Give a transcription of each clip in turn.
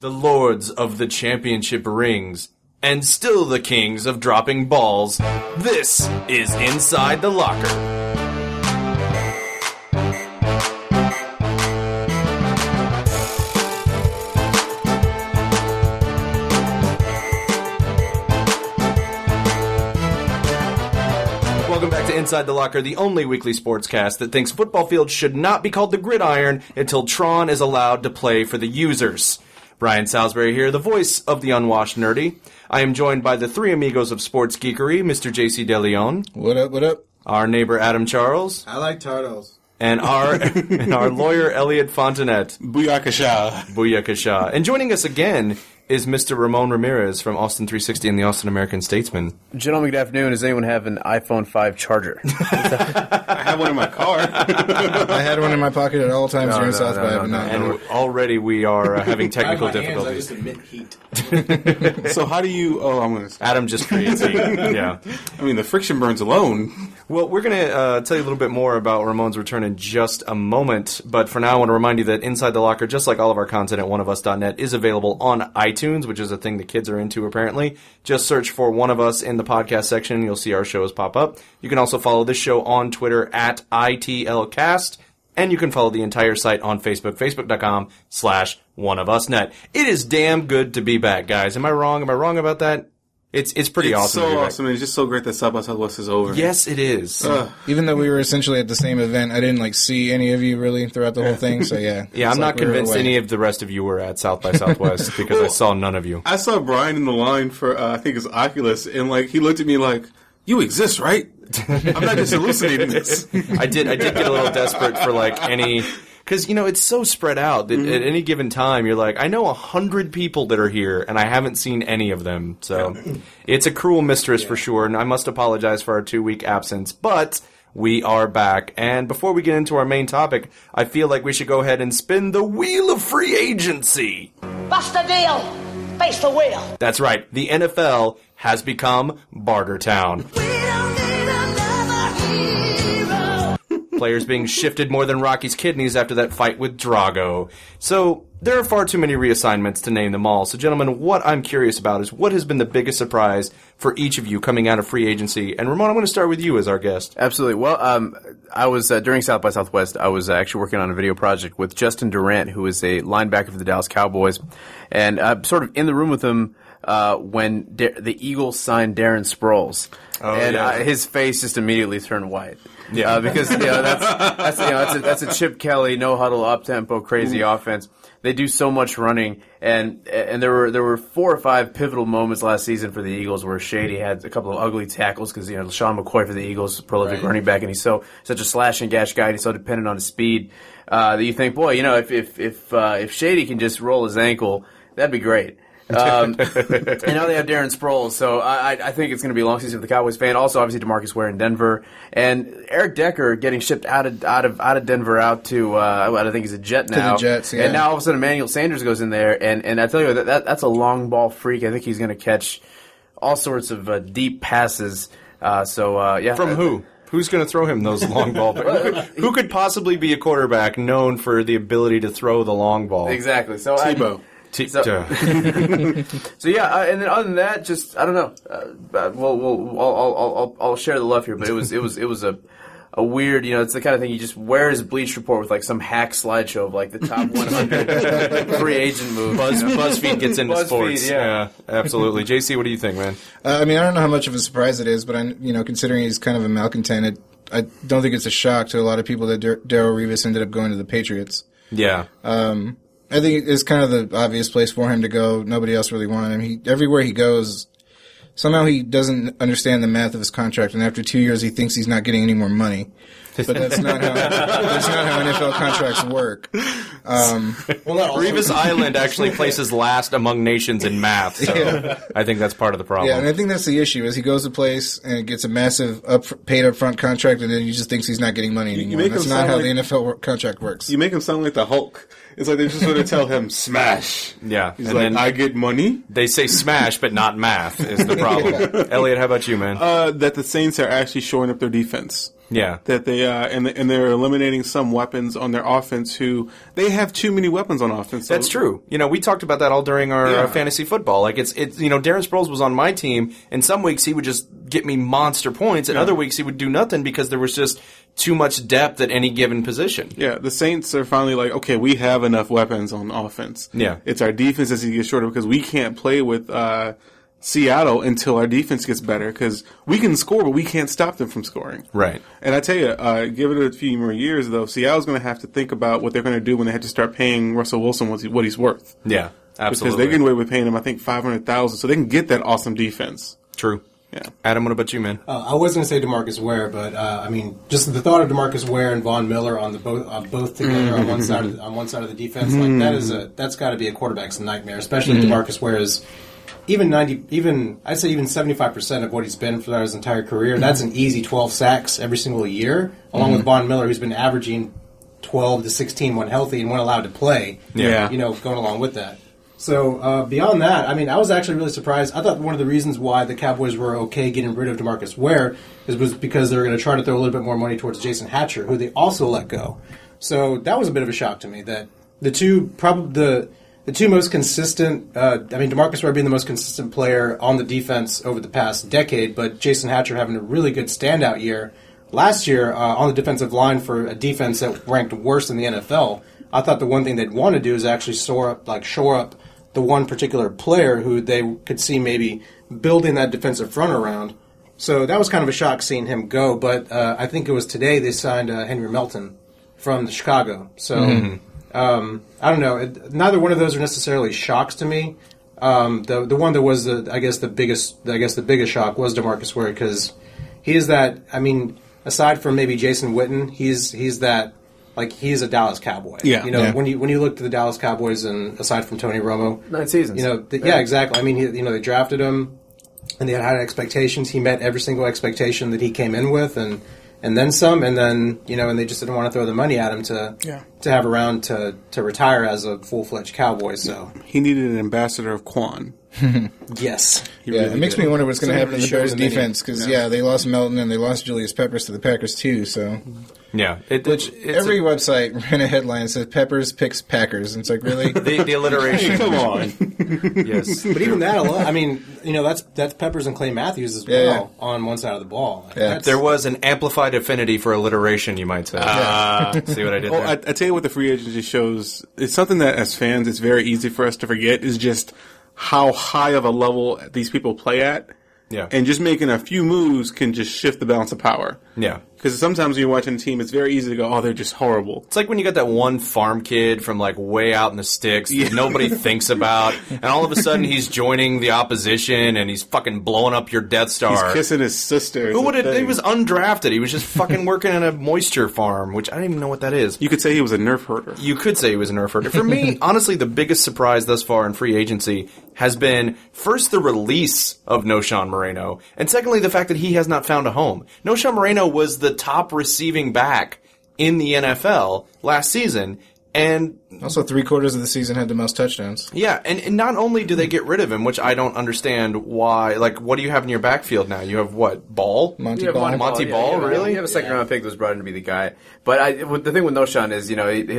The lords of the championship rings, and still the kings of dropping balls. This is Inside the Locker. Welcome back to Inside the Locker, the only weekly sportscast that thinks football fields should not be called the gridiron until Tron is allowed to play for the users. Brian Salisbury here, the voice of the unwashed nerdy. I am joined by the three amigos of sports geekery, Mr. JC DeLeon. What up, what up? Our neighbor Adam Charles. I like turtles. And our lawyer Elliot Fontanet. Booyakasha. Booyakasha. And joining us again is Mr. Ramon Ramirez from Austin 360 and the Austin American Statesman. Gentlemen, good afternoon. Does anyone have an iPhone 5 charger? I have one in my car. I had one in my pocket at all times during South by. And already we are having technical difficulties. I just emit heat. So how do you... Oh, I'm going to... Adam just creates heat. Yeah. I mean, the friction burns alone. Well, we're going to tell you a little bit more about Ramon's return in just a moment. But for now, I want to remind you that Inside the Locker, just like all of our content at oneofus.net, is available on iTunes, which is a thing the kids are into, apparently. Just search for One of Us in the podcast section, and you'll see our shows pop up. You can also follow this show on Twitter at ITLcast, and you can follow the entire site on Facebook, facebook.com/oneofusnet. It is damn good to be back, guys. Am I wrong? Am I wrong about that? It's pretty awesome. It's so awesome. It's just so great that South by Southwest is over. Yes, it is. Even though we were essentially at the same event, I didn't see any of you really throughout the whole thing. So yeah. Yeah, I'm not convinced any of the rest of you were at South by Southwest because I saw none of you. I saw Brian in the line for I think it's Oculus, and he looked at me like, "You exist, right? I'm not just hallucinating this." I did get a little desperate for any. Because, it's so spread out that at any given time, you're like, I know 100 people that are here, and I haven't seen any of them. So it's a cruel mistress for sure, and I must apologize for our 2-week absence. But we are back. And before we get into our main topic, I feel like we should go ahead and spin the wheel of free agency. What's the deal? Face the wheel. That's right. The NFL has become Bartertown. Players being shifted more than Rocky's kidneys after that fight with Drago. So, there are far too many reassignments to name them all. So, gentlemen, what I'm curious about is what has been the biggest surprise for each of you coming out of free agency? And Ramon, I'm going to start with you as our guest. Absolutely. Well, I was, during South by Southwest, I was actually working on a video project with Justin Durant, who is a linebacker for the Dallas Cowboys. And I'm sort of in the room with him when the Eagles signed Darren Sproles. Oh, and his face just immediately turned white. Yeah, because that's a Chip Kelly no huddle up tempo crazy offense. They do so much running, and there were 4 or 5 pivotal moments last season for the Eagles where Shady had a couple of ugly tackles because Sean McCoy for the Eagles, prolific running back, and he's such a slash and gash guy, and he's so dependent on his speed that you think, boy, if Shady can just roll his ankle, that'd be great. And now they have Darren Sproles, so I think it's going to be a long season for the Cowboys fan. Also, obviously, DeMarcus Ware in Denver, and Eric Decker getting shipped out of Denver out to I think he's a Jet now. To the Jets, yeah. And now all of a sudden, Emmanuel Sanders goes in there, and I tell you that's a long ball freak. I think he's going to catch all sorts of deep passes. From who? Who's going to throw him those long ball? Who could possibly be a quarterback known for the ability to throw the long ball? Exactly. So Tebow. So yeah, and then other than that, just I don't know. I'll share the love here, but it was a weird, it's the kind of thing you just wear as a Bleach Report with some hack slideshow of the top 100 free agent moves. BuzzFeed gets into BuzzFeed, sports. Yeah, absolutely. JC, what do you think, man? I don't know how much of a surprise it is, but considering he's kind of a malcontent, I don't think it's a shock to a lot of people that Darrelle Revis ended up going to the Patriots. Yeah. I think it's kind of the obvious place for him to go. Nobody else really wanted him. Everywhere he goes, somehow he doesn't understand the math of his contract, and after 2 years he thinks he's not getting any more money. But that's not how NFL contracts work. Revis Island actually places last among nations in math, so I think that's part of the problem. Yeah, and I think that's the issue, is he goes to a place and gets a massive paid upfront contract, and then he just thinks he's not getting money anymore. That's not how the NFL contract works. You make him sound like the Hulk. It's like they just want to tell him, smash. Yeah. He's like, I get money? They say smash, but not math is the problem. Elliot, how about you, man? That the Saints are actually shoring up their defense. Yeah. That they and they're eliminating some weapons on their offense who they have too many weapons on offense. So That's true. We talked about that all during our Yeah. fantasy football. Like it's Darren Sproles was on my team, and some weeks he would just get me monster points, and other weeks he would do nothing because there was just too much depth at any given position. Yeah, the Saints are finally like, okay, we have enough weapons on offense. Yeah. It's our defense as it gets shorter because we can't play with Seattle until our defense gets better because we can score, but we can't stop them from scoring. Right. And I tell you, give it a few more years, though, Seattle's going to have to think about what they're going to do when they have to start paying Russell Wilson what he's worth. Yeah, absolutely. Because they're getting away with paying him, I think, $500,000, so they can get that awesome defense. True. Yeah. Adam, what about you, man? I was going to say DeMarcus Ware, but just the thought of DeMarcus Ware and Von Miller on both together on one side of the defense, like that's got to be a quarterback's nightmare. Especially if DeMarcus Ware is even 75% of what he's been for his entire career. That's an easy 12 sacks every single year, along with Von Miller, who's been averaging 12 to 16 when healthy and when allowed to play. Yeah. Going along with that. So beyond that, I was actually really surprised. I thought one of the reasons why the Cowboys were okay getting rid of DeMarcus Ware was because they were going to try to throw a little bit more money towards Jason Hatcher, who they also let go. So that was a bit of a shock to me that the two most consistent. DeMarcus Ware being the most consistent player on the defense over the past decade, but Jason Hatcher having a really good standout year last year on the defensive line for a defense that ranked worse in the NFL. I thought the one thing they'd want to do is actually shore up the one particular player who they could see maybe building that defensive front around. So that was kind of a shock seeing him go, but I think it was today they signed Henry Melton from Chicago. So I don't know. Neither one of those are necessarily shocks to me. The one that was the biggest shock was DeMarcus Ware because he is that. Aside from maybe Jason Witten, he's that. Like he's a Dallas Cowboy. Yeah. When you look at the Dallas Cowboys and aside from Tony Romo, 9 seasons. Exactly. They drafted him and they had high expectations. He met every single expectation that he came in with and then some and then, and they just didn't want to throw the money at him to have around to retire as a full-fledged Cowboy. So He needed an ambassador of Quan. yes. It makes me wonder what's going to happen to the Bears showed the defense because they lost Melton and they lost Julius Peppers to the Packers too. So Yeah. every website ran a headline that says Peppers picks Packers, and it's like really the alliteration. Come on. Yes. But even that alone, that's Peppers and Clay Matthews as well on one side of the ball. There was an amplified affinity for alliteration, you might say. See what I did Well, there? I tell you what the free agency shows. It's something that as fans, it's very easy for us to forget is just how high of a level these people play at. Yeah. And just making a few moves can just shift the balance of power. Yeah. Because sometimes when you're watching a team, it's very easy to go, oh, they're just horrible. It's like when you got that one farm kid from like way out in the sticks that nobody thinks about, and all of a sudden he's joining the opposition and he's fucking blowing up your Death Star. He's kissing his sister. Who would have? He was undrafted. He was just fucking working in a moisture farm, which I don't even know what that is. You could say he was a nerf herder. You could say he was a nerf herder. For me, honestly, the biggest surprise thus far in free agency has been first the release of Noshawn Moreno, and secondly the fact that he has not found a home. Noshawn Moreno was the top receiving back in the NFL last season, and also 3/4 of the season had the most touchdowns. yeah, and not only do they get rid of him, which I don't understand why. Like, what do you have in your backfield now? You have what? Ball? Monty You have Ball. Monty Ball, really? You have a second round pick that was brought in to be the guy. But the thing with Noshawn is,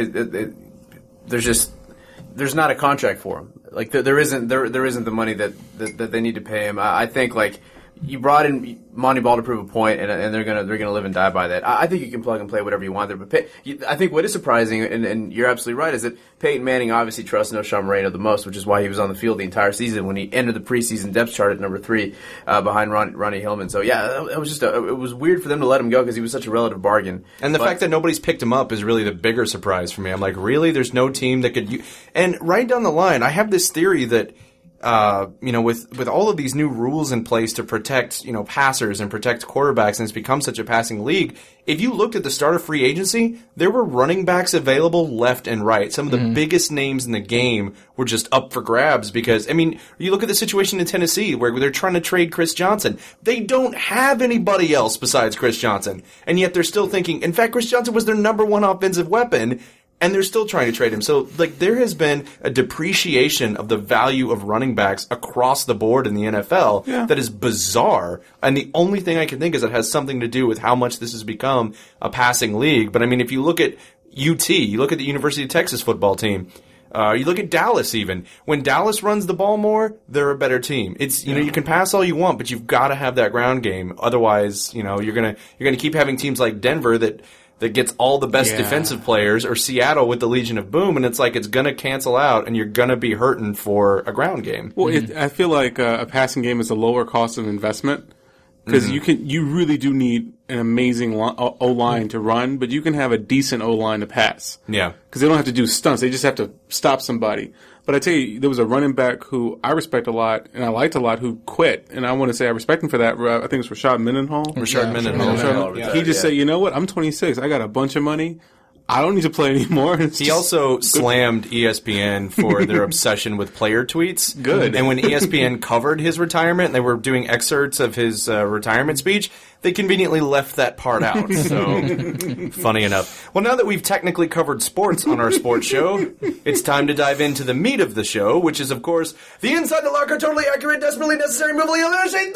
there's not a contract for him. Like there isn't the money that they need to pay him. I think like you brought in Monty Ball to prove a point, and they're gonna live and die by that. I think you can plug and play whatever you want there, but I think what is surprising, and you're absolutely right, is that Peyton Manning obviously trusts Noshawn Moreno the most, which is why he was on the field the entire season when he entered the preseason depth chart at number 3 behind Ronnie Hillman. So yeah, it was just it was weird for them to let him go because he was such a relative bargain. And the fact that nobody's picked him up is really the bigger surprise for me. I'm like, really? There's no team that could... And right down the line, I have this theory that with all of these new rules in place to protect, passers and protect quarterbacks, and it's become such a passing league, if you looked at the start of free agency, there were running backs available left and right. Some of the biggest names in the game were just up for grabs because, you look at the situation in Tennessee where they're trying to trade Chris Johnson. They don't have anybody else besides Chris Johnson. And yet they're still thinking, in fact, Chris Johnson was their number one offensive weapon. and they're still trying to trade him. So, like, there has been a depreciation of the value of running backs across the board in the NFL that is bizarre. And the only thing I can think is it has something to do with how much this has become a passing league. But I mean, if you look at UT, you look at the University of Texas football team. You look at Dallas even. When Dallas runs the ball more, they're a better team. It's, you know, you can pass all you want, but you've got to have that ground game. Otherwise, you know, you're gonna keep having teams like Denver that gets all the best defensive players, or Seattle with the Legion of Boom, and it's like it's gonna cancel out, and you're gonna be hurting for a ground game. Well, I feel like a passing game is a lower cost of investment. Because you really do need an amazing O-line to run, but you can have a decent O-line to pass. Yeah. Because they don't have to do stunts. They just have to stop somebody. But I tell you, there was a running back who I respect a lot, and I liked a lot, who quit. And I want to say I respect him for that. I think it was Rashad Mendenhall. Mendenhall. He just said, you know what? I'm 26. I got a bunch of money. I don't need to play anymore. He also slammed ESPN for their obsession with player tweets. Good. And when ESPN covered his retirement, and they were doing excerpts of his retirement speech, they conveniently left that part out. So, funny enough. Well, now that we've technically covered sports on our sports show, it's time to dive into the meat of the show, which is, of course, the Inside the Locker, totally accurate, desperately necessary, movie elimination.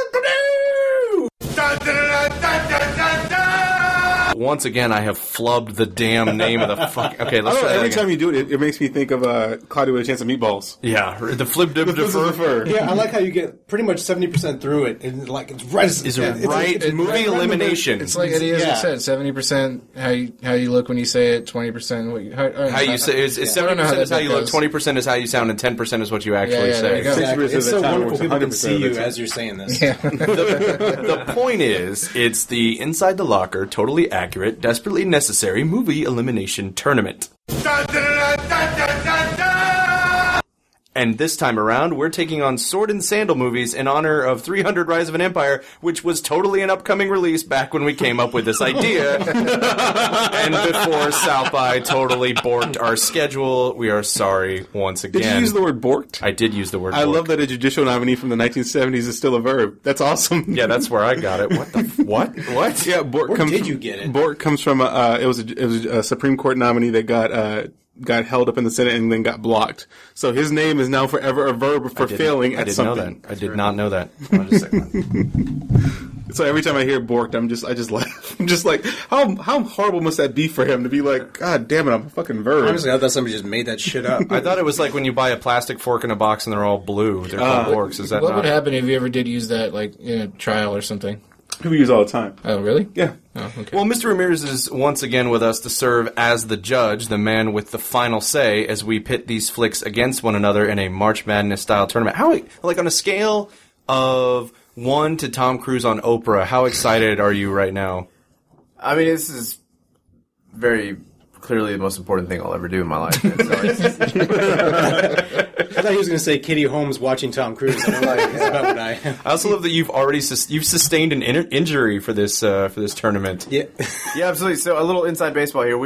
Once again, I have flubbed the damn name of the fuck. Okay, let's try that every again. time you do it, it makes me think of Cloudy with a Chance of Meatballs. Yeah, the flip dip defer. Yeah, I like how you get pretty much 70% through it, and like it's right. Is it right? Movie elimination. It's like Eddie has said, 70% how you look when you say it, 20% how you say. It's 70% is how you look, 20% is how you sound, and 10% is what you actually say. there you go. Exactly. It's so wonderful people can 100% see you of the as you're saying this. Yeah. The point is, it's the Inside the Locker, totally accurate, desperately necessary movie elimination tournament. And this time around, we're taking on Sword and Sandal movies in honor of 300 Rise of an Empire, which was totally an upcoming release back when we came up with this idea. And before South by totally borked our schedule, we are sorry once again. Did you use the word borked? I did use the word I borked. love that a judicial nominee from the 1970s is still a verb. That's awesome. Yeah, that's where I got it. What the what? What? Yeah, bork Where comes did from, you get it? Bork comes from it was a Supreme Court nominee that got held up in the Senate and then got blocked. So his name is now forever a verb for failing at something. I did not know that. Hold on just a second. So every time I hear borked, I just laugh. I'm just like, how horrible must that be for him to be like, God damn it, I'm a fucking verb. Honestly, I thought somebody just made that shit up. I thought it was like when you buy a plastic fork in a box and they're all blue. They're called forks. Is that What not? would happen if you ever did use that, like, in a trial or something? People use it all the time. Oh, really? Yeah. Oh, okay. Well, Mr. Ramirez is once again with us to serve as the judge, the man with the final say, as we pit these flicks against one another in a March Madness-style tournament. How, like, on a scale of 1 to Tom Cruise on Oprah, how excited are you right now? I mean, this is very clearly the most important thing I'll ever do in my life. And so it's- I thought he was going to say Katie Holmes watching Tom Cruise. And I'm like, that's about what I am. I also love that you've already you've sustained an injury for this tournament. Yeah. Yeah, absolutely. So a little inside baseball here.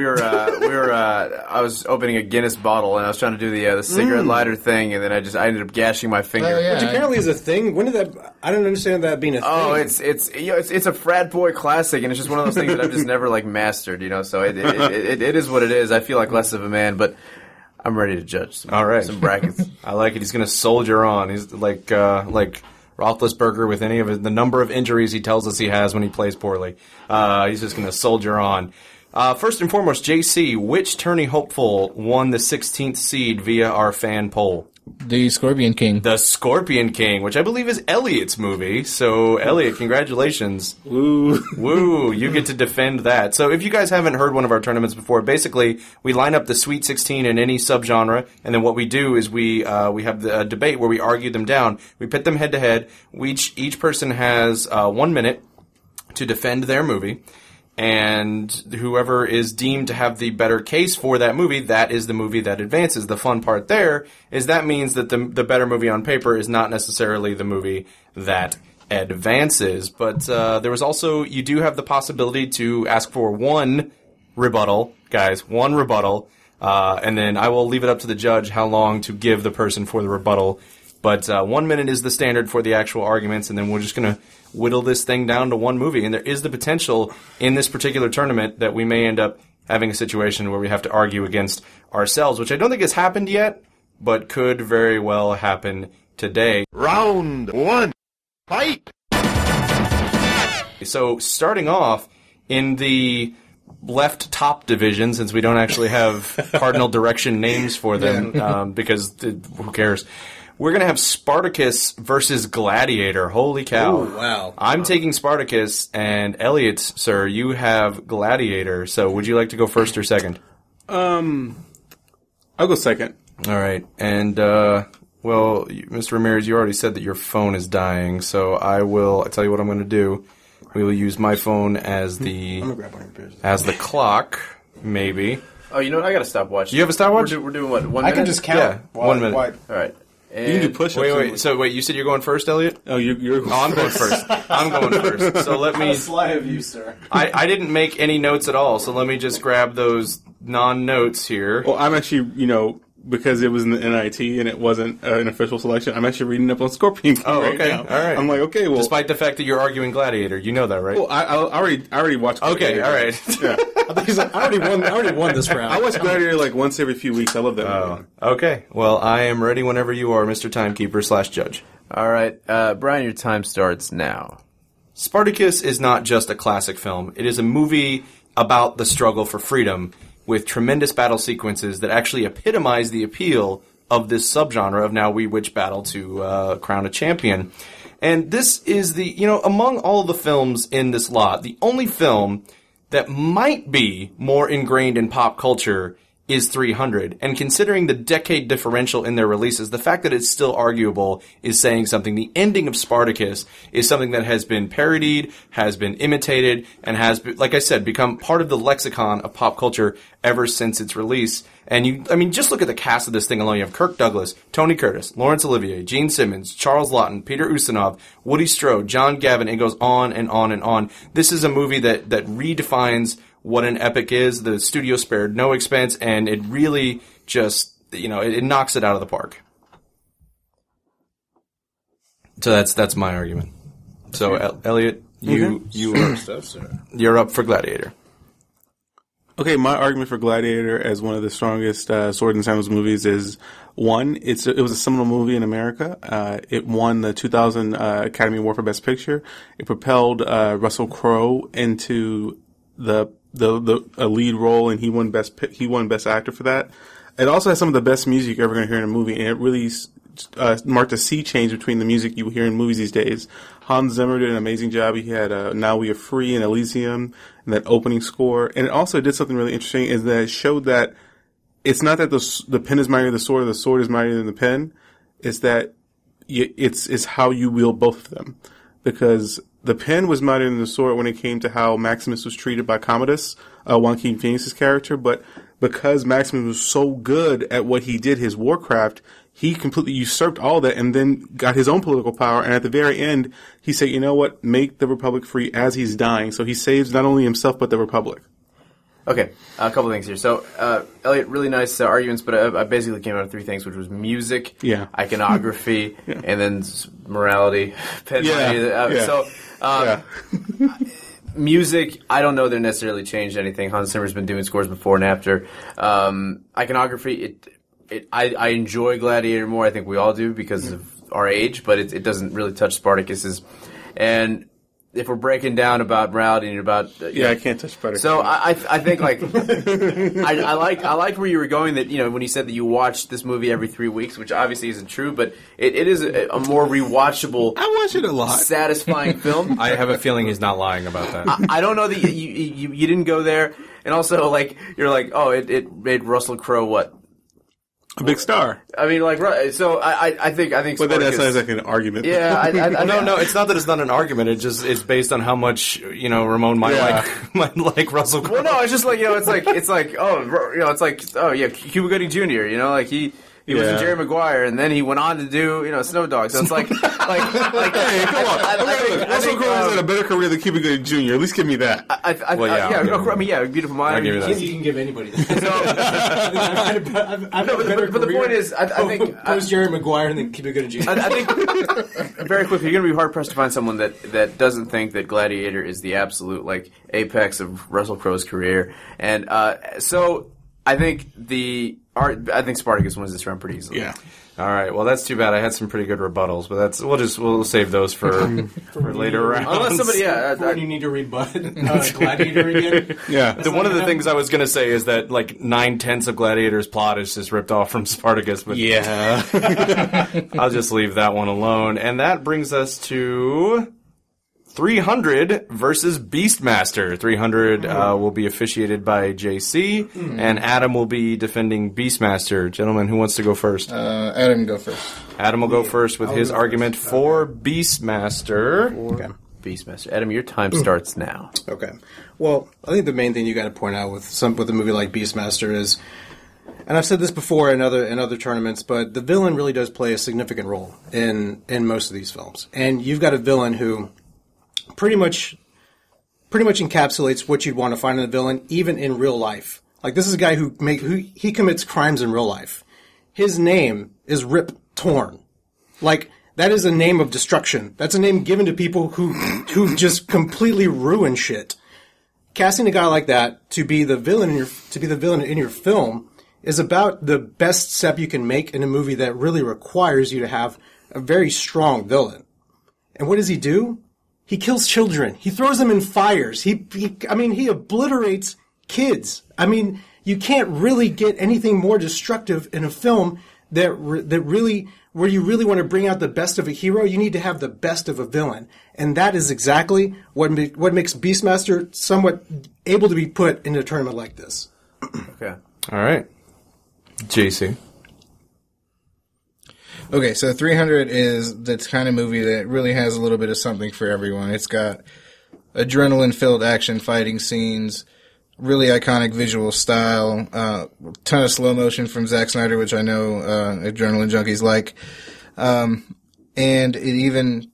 I was opening a Guinness bottle and I was trying to do the cigarette lighter thing, and then I ended up gashing my finger. Oh, yeah. Which apparently is a thing. When did that? I don't understand that being a thing. Oh, it's a frat boy classic, and it's just one of those things that I've just never mastered, So it is what it is. I feel like less of a man, but I'm ready to judge. All right. Some brackets. I like it. He's going to soldier on. He's like Roethlisberger with any of the number of injuries he tells us he has when he plays poorly. He's just going to soldier on. First and foremost, JC, which tourney hopeful won the 16th seed via our fan poll? The Scorpion King. The Scorpion King, which I believe is Elliot's movie. So, Elliot, congratulations. Woo. Woo, you get to defend that. So if you guys haven't heard one of our tournaments before, basically we line up the Sweet 16 in any subgenre, and then what we do is we have the debate where we argue them down. We pit them head to head. Each person has 1 minute to defend their movie. And whoever is deemed to have the better case for that movie, that is the movie that advances. The fun part there is that means that the better movie on paper is not necessarily the movie that advances. But there was also, you do have the possibility to ask for one rebuttal, guys, one rebuttal. And then I will leave it up to the judge how long to give the person for the rebuttal. But 1 minute is the standard for the actual arguments, and then we're just going to whittle this thing down to one movie. And there is the potential in this particular tournament that we may end up having a situation where we have to argue against ourselves, which I don't think has happened yet, but could very well happen today. Round 1. Fight! So starting off in the left top division, since we don't actually have cardinal direction names for them, because who cares? We're going to have Spartacus versus Gladiator. Holy cow. Ooh, wow. I'm taking Spartacus, and Elliot, sir, you have Gladiator. So would you like to go first or second? I'll go second. All right. And, well, Mr. Ramirez, you already said that your phone is dying, so I'll tell you what I'm going to do. We will use my phone as the clock, maybe. Oh, you know what? I got to stop watching. You have a stopwatch? We're doing what? 1 minute? I can just count. Yeah, 1 minute. All right. And You can do push-ups. Wait. So you said you're going first, Elliot? Oh, you're Oh, I'm going first. I'm going first. So let me. Sly of you, sir. I didn't make any notes at all, so let me just grab those non-notes here. Well, I'm actually, because it was in the NIT and it wasn't an official selection, I'm actually reading up on Scorpion King Oh, right okay. now. All right. I'm like, okay, well... Despite the fact that you're arguing Gladiator, you know that, right? well, I already watched Okay, Gladiator. all right. Yeah. I think he's like, I already won this round. I watch Gladiator like once every few weeks. I love that movie. Okay, well, I am ready whenever you are, Mr. Timekeeper/Judge. All right. Brian, your time starts now. Spartacus is not just a classic film. It is a movie about the struggle for freedom with tremendous battle sequences that actually epitomize the appeal of this subgenre of now we witch battle to crown a champion. And this is among all of the films in this lot, the only film that might be more ingrained in pop culture is 300. And considering the decade differential in their releases, the fact that it's still arguable is saying something. The ending of Spartacus is something that has been parodied, has been imitated, and has, like I said, become part of the lexicon of pop culture ever since its release. And just look at the cast of this thing alone. You have Kirk Douglas, Tony Curtis, Laurence Olivier, Gene Simmons, Charles Laughton, Peter Ustinov, Woody Strode, John Gavin. It goes on and on and on. This is a movie that redefines what an epic is. The studio spared no expense, and it really just, it knocks it out of the park. So that's my argument. So, Elliot, you're up for Gladiator. Okay, my argument for Gladiator as one of the strongest sword and sandals movies is, one, it was a seminal movie in America. It won the 2000 Academy Award for Best Picture. It propelled Russell Crowe into the lead role, and he won Best Actor for that. It also has some of the best music you're ever going to hear in a movie, and it really marked a sea change between the music you hear in movies these days. Hans Zimmer did an amazing job. He had Now We Are Free and Elysium and that opening score. And it also did something really interesting, is that it showed that it's not that the pen is mightier than the sword, or the sword is mightier than the pen. It's that it's how you wield both of them. Because the pen was mightier than the sword when it came to how Maximus was treated by Commodus, Joaquin Phoenix's character, but because Maximus was so good at what he did, his warcraft, he completely usurped all that and then got his own political power. And at the very end, he said, you know what, make the Republic free as he's dying. So he saves not only himself, but the Republic. Okay, a couple things here. So, Elliot, really nice arguments, but I basically came out of three things, which was music, iconography, and then morality. Music, I don't know they're necessarily changed anything. Hans Zimmer's been doing scores before and after. Iconography, I enjoy Gladiator more. I think we all do because of our age, but it doesn't really touch Spartacus's. And if we're breaking down about morality and about I can't touch Spartacus. So I think like I like where you were going, that when you said that you watch this movie every 3 weeks, which obviously isn't true, but it is a more rewatchable. I watch it a lot. Satisfying film. I have a feeling he's not lying about that. I don't know that you didn't go there, and also you're like, oh, it made Russell Crowe what? A big star. I mean, so I think. But then that sounds like an argument. Yeah, No, it's not that it's not an argument. It's based on how much Ramon might like Russell Crowe. Well, no, it's just it's like Cuba Gooding Jr. He was in Yeah. Jerry Maguire, and then he went on to do, Snow Dog. So it's like, Hey, come on. Russell Crowe has had a better career than Cuba Gooding Jr. At least give me that. Beautiful Mind. I'll give you that. You can give anybody that. I've No, but the point is, I think post Jerry Maguire and then keep it good and Jr. I think very quickly, you're going to be hard pressed to find someone that doesn't think that Gladiator is the absolute like apex of Russell Crowe's career, and so I think Spartacus wins this round pretty easily. Yeah. All right. Well, that's too bad. I had some pretty good rebuttals, but we'll save those for later rounds. Unless somebody, When you need to rebut Gladiator again. Yeah. One of the things I was going to say is that like 9/10 of Gladiator's plot is just ripped off from Spartacus, but Yeah. I'll just leave that one alone. And that brings us to 300 versus Beastmaster. 300 will be officiated by JC, and Adam will be defending Beastmaster. Gentlemen, who wants to go first? Adam, go first. Adam will go first with his argument for Beastmaster. Okay. Beastmaster. Adam, your time starts now. Okay. Well, I think the main thing you got to point out with a movie like Beastmaster is, and I've said this before in other tournaments, but the villain really does play a significant role in most of these films. And you've got a villain who pretty much encapsulates what you'd want to find in a villain, even in real life. Like, this is a guy who he commits crimes in real life. His name is Rip Torn. Like, that is a name of destruction. That's a name given to people who just completely ruin shit. Casting a guy like that to be the villain in your film is about the best step you can make in a movie that really requires you to have a very strong villain. And what does he do? He kills children. He throws them in fires. He obliterates kids. I mean, you can't really get anything more destructive in a film that really, where you really want to bring out the best of a hero, you need to have the best of a villain. And that is exactly what makes Beastmaster somewhat able to be put in a tournament like this. Okay. All right. JC. Okay, so 300 is the kind of movie that really has a little bit of something for everyone. It's got adrenaline-filled action fighting scenes, really iconic visual style, ton of slow motion from Zack Snyder, which I know adrenaline junkies like, and it even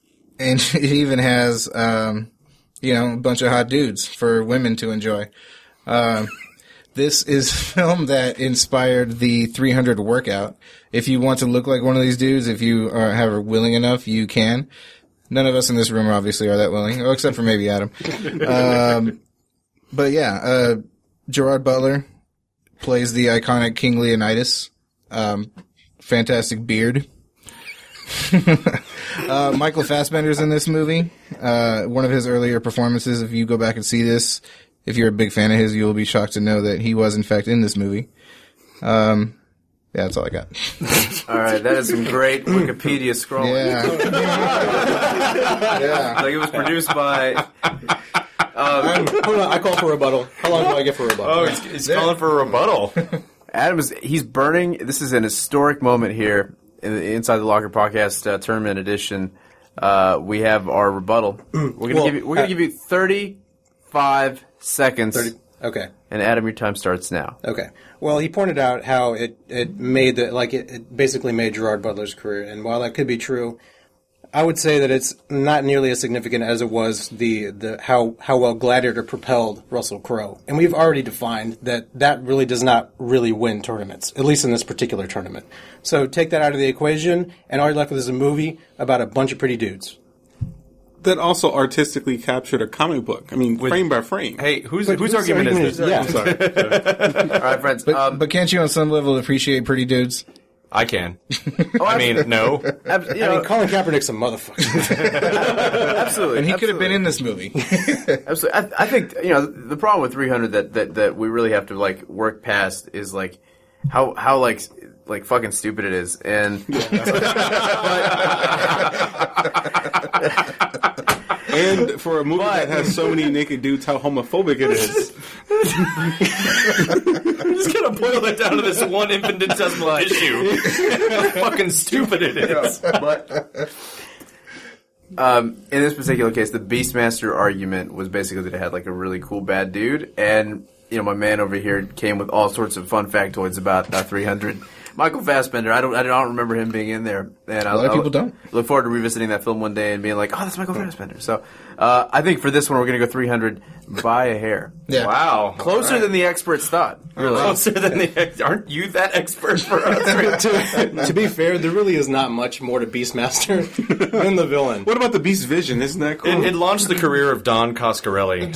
has a bunch of hot dudes for women to enjoy. This is a film that inspired the 300 workout. If you want to look like one of these dudes, if you are willing enough, you can. None of us in this room obviously are that willing, except for maybe Adam. But yeah, Gerard Butler plays the iconic King Leonidas. Fantastic beard. Michael Fassbender's in this movie. One of his earlier performances, if you go back and see this, if you're a big fan of his, you'll be shocked to know that he was, in fact, in this movie. Yeah, that's all I got. All right, that is some great Wikipedia scrolling. Yeah. Yeah. Like, it was produced by... Hold on, I call for a rebuttal. How long do I get for a rebuttal? Oh, he's calling for a rebuttal. Adam he's burning. This is an historic moment here in the Inside the Locker podcast tournament edition. We have our rebuttal. We're gonna give you 35 seconds. Okay. And Adam, your time starts now. Okay. Well, he pointed out how it basically made Gerard Butler's career, and while that could be true, I would say that it's not nearly as significant as it was how well Gladiator propelled Russell Crowe. And we've already defined that really does not really win tournaments, at least in this particular tournament. So take that out of the equation, and all you're left with is a movie about a bunch of pretty dudes. That also artistically captured a comic book. I mean, frame by frame. Hey, whose argument is this? Yeah. I'm sorry. All right, friends. But can't you on some level appreciate pretty dudes? I can. I mean, no. I mean, Colin Kaepernick's a motherfucker. Absolutely. And he could have been in this movie. Absolutely. I think, the problem with 300 that we really have to, like, work past is, like, how fucking stupid it is. And, And for a movie that has so many naked dudes, how homophobic it is. I'm just gonna boil it down to this one infinitesimal issue. How fucking stupid it is. But in this particular case, the Beastmaster argument was basically that it had like a really cool bad dude, and my man over here came with all sorts of fun factoids about 300. Michael Fassbender. I don't remember him being in there. And A lot of people don't. Look forward to revisiting that film one day and being like, oh, that's Michael Fassbender. So I think for this one, we're going to go 300 by a hair. Yeah. Wow. Closer than the experts thought. Really. Closer than the... Aren't you that expert for us? To be fair, there really is not much more to Beastmaster than the villain. What about the Beast Vision? Isn't that cool? It launched the career of Don Coscarelli.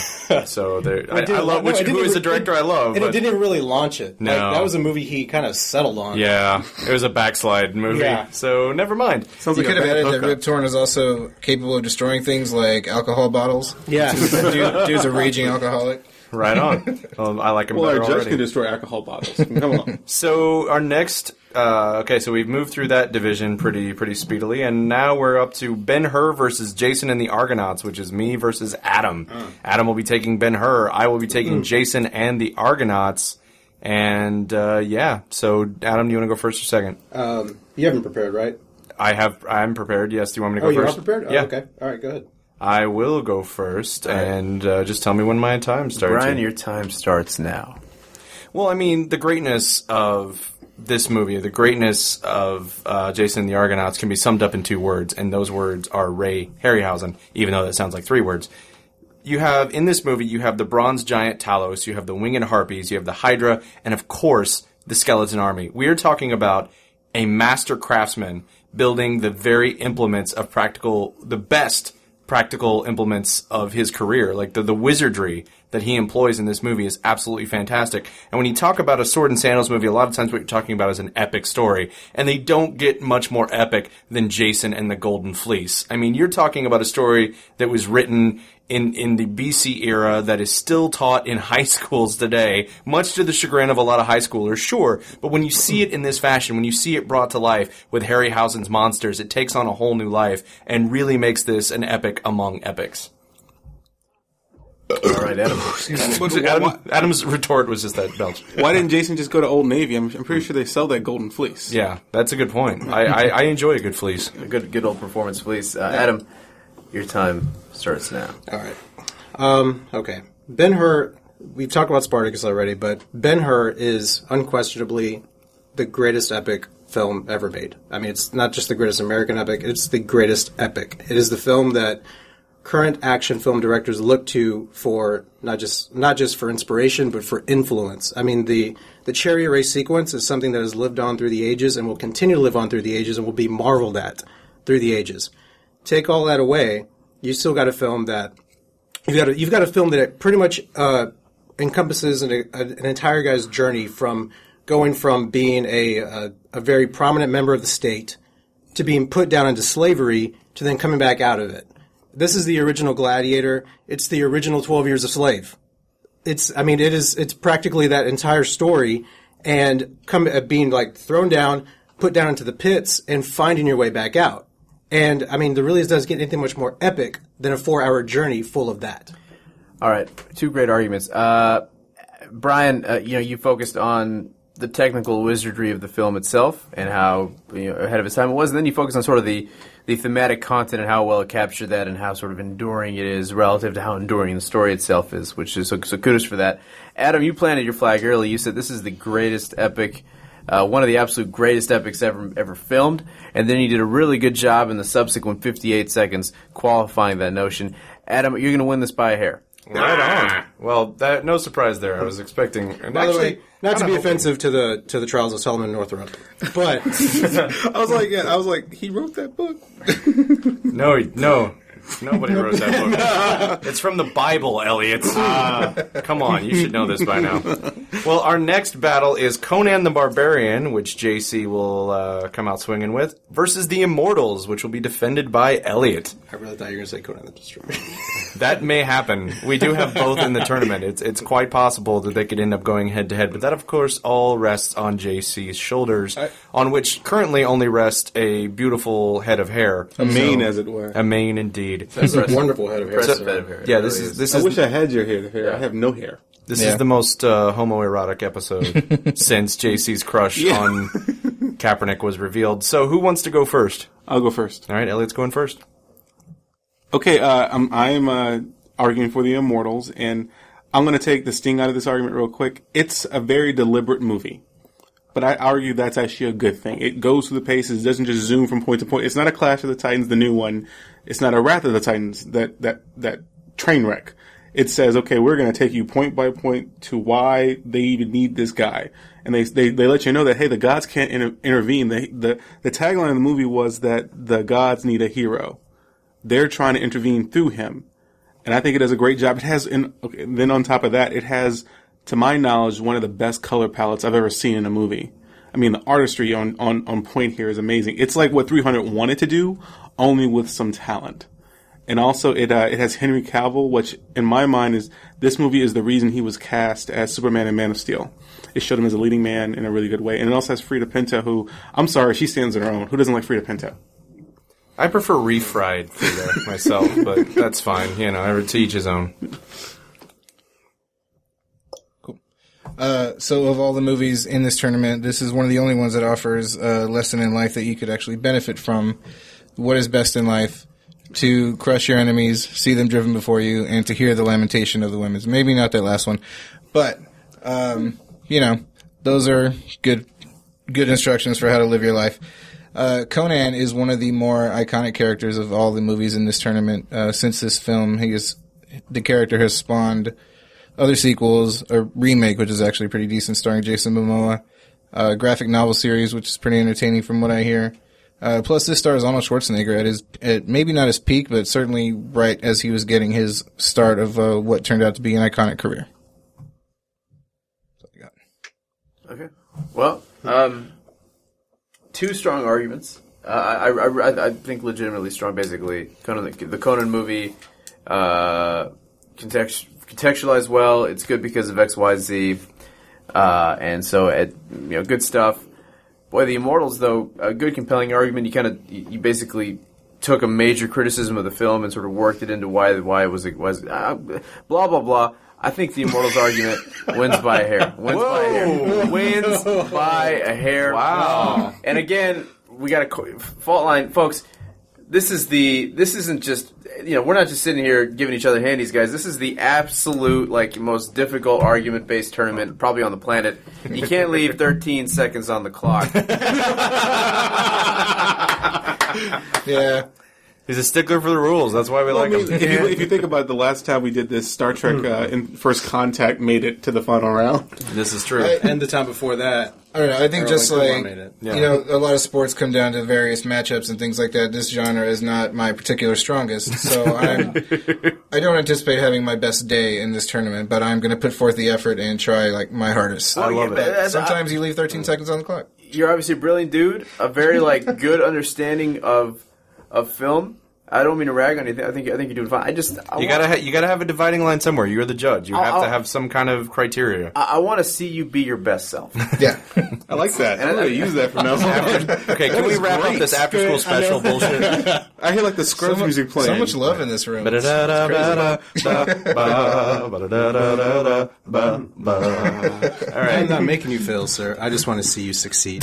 So I love, who is a director I love. And but it didn't really launch it. No. Like, that was a movie he kind of settled on. yeah, it was a backslide movie. Yeah. So never mind. Sounds You like could a have bad added that hookup. Rip Torn is also capable of destroying things like alcohol bottles. Yeah. Dude's a raging alcoholic. Right on. I like him Well, our better judge already. can destroy alcohol bottles. Come on. So our next, okay, so we've moved through that division pretty speedily, and now we're up to Ben-Hur versus Jason and the Argonauts, which is me versus Adam. Adam will be taking Ben-Hur. I will be taking Jason and the Argonauts. And yeah, so Adam, do you want to go first or second? You haven't prepared, right? I'm prepared. Yes. Do you want me to Oh, go you're first? not prepared? Yeah. Oh, okay. All right, go ahead. I will go first, and just tell me when my time starts. Brian, here. your time starts now. Well, I mean, the greatness of this movie, the greatness of Jason and the Argonauts can be summed up in 2 words, and those words are Ray Harryhausen, even though that sounds like 3 words. You have, in this movie, you have the bronze giant Talos, you have the winged harpies, you have the Hydra, and of course, the skeleton army. We are talking about a master craftsman building the very implements of the best practical implements of his career. Like the wizardry that he employs in this movie is absolutely fantastic. And when you talk about a sword and sandals movie, a lot of times what you're talking about is an epic story. And they don't get much more epic than Jason and the Golden Fleece. I mean, you're talking about a story that was written in the BC era that is still taught in high schools today, much to the chagrin of a lot of high schoolers, sure. But when you see it in this fashion, when you see it brought to life with Harryhausen's monsters, it takes on a whole new life and really makes this an epic among epics. All right, Adam. Adam's retort was just that belch. Why didn't Jason just go to Old Navy? I'm pretty sure they sell that Golden Fleece. Yeah, that's a good point. I enjoy a good fleece. A good old performance, please. Adam, your time starts now. All right. Okay. Ben-Hur, we've talked about Spartacus already, but Ben-Hur is unquestionably the greatest epic film ever made. I mean, it's not just the greatest American epic, it's the greatest epic. It is the film that current action film directors look to for not just for inspiration, but for influence. I mean, the chariot race sequence is something that has lived on through the ages and will continue to live on through the ages and will be marveled at through the ages. Take all that away, you still got a film that you've got a film that pretty much encompasses an entire guy's journey from going from being a very prominent member of the state to being put down into slavery to then coming back out of it. This is the original Gladiator. It's the original 12 Years a Slave. It's practically that entire story and being like thrown down, put down into the pits and finding your way back out. And I mean, there really doesn't get anything much more epic than a 4-hour journey full of that. All right, 2 great arguments. Brian, you focused on the technical wizardry of the film itself and how ahead of its time it was, and then you focused on sort of the thematic content and how well it captured that and how sort of enduring it is relative to how enduring the story itself is, which is so kudos for that. Adam, you planted your flag early. You said this is the greatest epic, one of the absolute greatest epics ever filmed, and then you did a really good job in the subsequent 58 seconds qualifying that notion. Adam, you're going to win this by a hair. Right on. Well, no surprise there. I was expecting. By the way, not to be offensive to the Trials of Solomon Northrop, but I was like, he wrote that book. No. Nobody wrote that book. It's from the Bible, Elliot. Come on, you should know this by now. Well, our next battle is Conan the Barbarian, which JC will come out swinging with, versus the Immortals, which will be defended by Elliot. I really thought you were going to say Conan the Destroyer. That may happen. We do have both in the tournament. It's quite possible that they could end up going head-to-head, but that, of course, all rests on JC's shoulders, on which currently only rests a beautiful head of hair. A mane, as it were. A mane, indeed. That's a wonderful head of hair. Impressive head of hair. Yeah, this is. I wish I had your hair. I have no hair. This is the most homoerotic episode since JC's crush on Kaepernick was revealed. So who wants to go first? I'll go first. All right, Elliot's going first. Okay, I am arguing for the Immortals, and I'm going to take the sting out of this argument real quick. It's a very deliberate movie. but I argue that's actually a good thing. It goes through the paces, doesn't just zoom from point to point. It's not a Clash of the Titans, the new one. It's not a Wrath of the Titans, that train wreck. It says, okay, we're going to take you point by point to why they even need this guy. And they let you know that, hey, the gods can't intervene. The tagline of the movie was that the gods need a hero. They're trying to intervene through him. And I think it does a great job. It has, then on top of that, it has, to my knowledge, one of the best color palettes I've ever seen in a movie. I mean, the artistry on point here is amazing. It's like what 300 wanted to do, only with some talent. And also, it has Henry Cavill, which in my mind this movie is the reason he was cast as Superman in Man of Steel. It showed him as a leading man in a really good way. And it also has Frida Pinto, who, I'm sorry, she stands on her own. Who doesn't like Frida Pinto? I prefer refried Frida myself, but that's fine. You know, to each his own. Cool. So of all the movies in this tournament, this is one of the only ones that offers a lesson in life that you could actually benefit from. What is best in life? To crush your enemies, see them driven before you, and to hear the lamentation of the women. Maybe not that last one, but those are good instructions for how to live your life. Conan is one of the more iconic characters of all the movies in this tournament. Since this film, the character has spawned other sequels, a remake, which is actually pretty decent, starring Jason Momoa, a graphic novel series, which is pretty entertaining from what I hear. Plus, this stars Arnold Schwarzenegger at maybe not his peak, but certainly right as he was getting his start of what turned out to be an iconic career. That's all I got. Okay. Well, two strong arguments. I think legitimately strong. Basically, the Conan movie contextualized well. It's good because of X, Y, Z, and so good stuff. Boy, The Immortals, though, a good, compelling argument. You basically took a major criticism of the film and sort of worked it into why it was blah blah blah. I think The Immortals argument wins by a hair. Wins by a hair. Wow. And again, we got a fault line, folks. This isn't just, we're not just sitting here giving each other handies, guys. This is the absolute, most difficult argument-based tournament probably on the planet. You can't leave 13 seconds on the clock. Yeah. He's a stickler for the rules. That's why we like him. If you think about it, the last time we did this, Star Trek in First Contact made it to the final round. This is true. And the time before that. I don't know. I think just made it. a lot of sports come down to various matchups and things like that. This genre is not my particular strongest, so I don't anticipate having my best day in this tournament. But I'm going to put forth the effort and try my hardest. I love it. Sometimes you leave 13 seconds on the clock. You're obviously a brilliant dude. A very good understanding of film. I don't mean to rag on anything. I think you're doing fine. You gotta have a dividing line somewhere. You're the judge. You have to have some kind of criteria. I want to see you be your best self. Yeah, I like that. I'm going to use that from now on. Okay, can we wrap up this after school special bullshit? I hear the Scrubs music playing. So much love in this room. All right. I'm not making you fail, sir. I just want to see you succeed.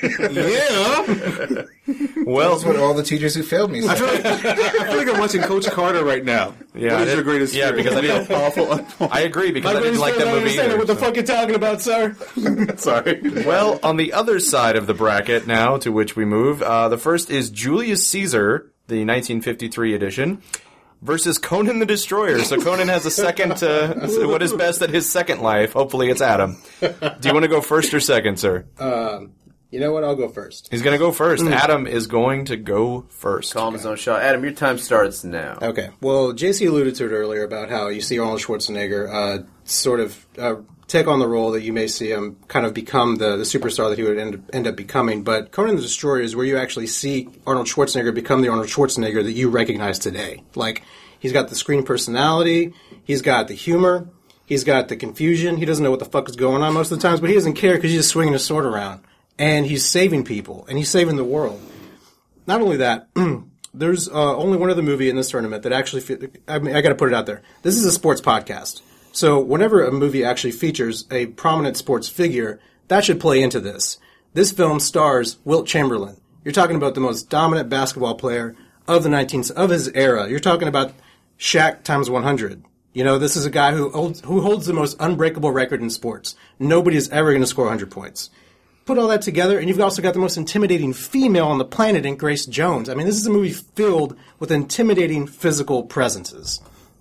Yeah. Well, that's what all the teachers who failed me said. I feel like I'm watching Coach Carter right now. Yeah, what is your greatest fear? Yeah, because I didn't. Awful. I agree because I didn't like that movie either. What the fuck you talking about, sir? Sorry. Well, on the other side of the bracket now, to which we move, the first is Julius Caesar, the 1953 edition, versus Conan the Destroyer. So Conan has a second. What is best at his second life? Hopefully, it's Adam. Do you want to go first or second, sir? You know what? I'll go first. He's going to go first. Adam is going to go first. Call him his own shot. Adam, your time starts now. Okay. Well, JC alluded to it earlier about how you see Arnold Schwarzenegger sort of take on the role that you may see him kind of become the superstar that he would end up becoming. But Conan the Destroyer is where you actually see Arnold Schwarzenegger become the Arnold Schwarzenegger that you recognize today. He's got the screen personality. He's got the humor. He's got the confusion. He doesn't know what the fuck is going on most of the times, but he doesn't care because he's just swinging his sword around. And he's saving people, and he's saving the world. Not only that, there's only one other movie in this tournament that actually I got to put it out there. This is a sports podcast. So whenever a movie actually features a prominent sports figure, that should play into this. This film stars Wilt Chamberlain. You're talking about the most dominant basketball player of his era. You're talking about Shaq times 100. This is a guy who holds the most unbreakable record in sports. Nobody's ever going to score 100 points. put all that together, and you've also got the most intimidating female on the planet in Grace Jones. I mean, this is a movie filled with intimidating physical presences.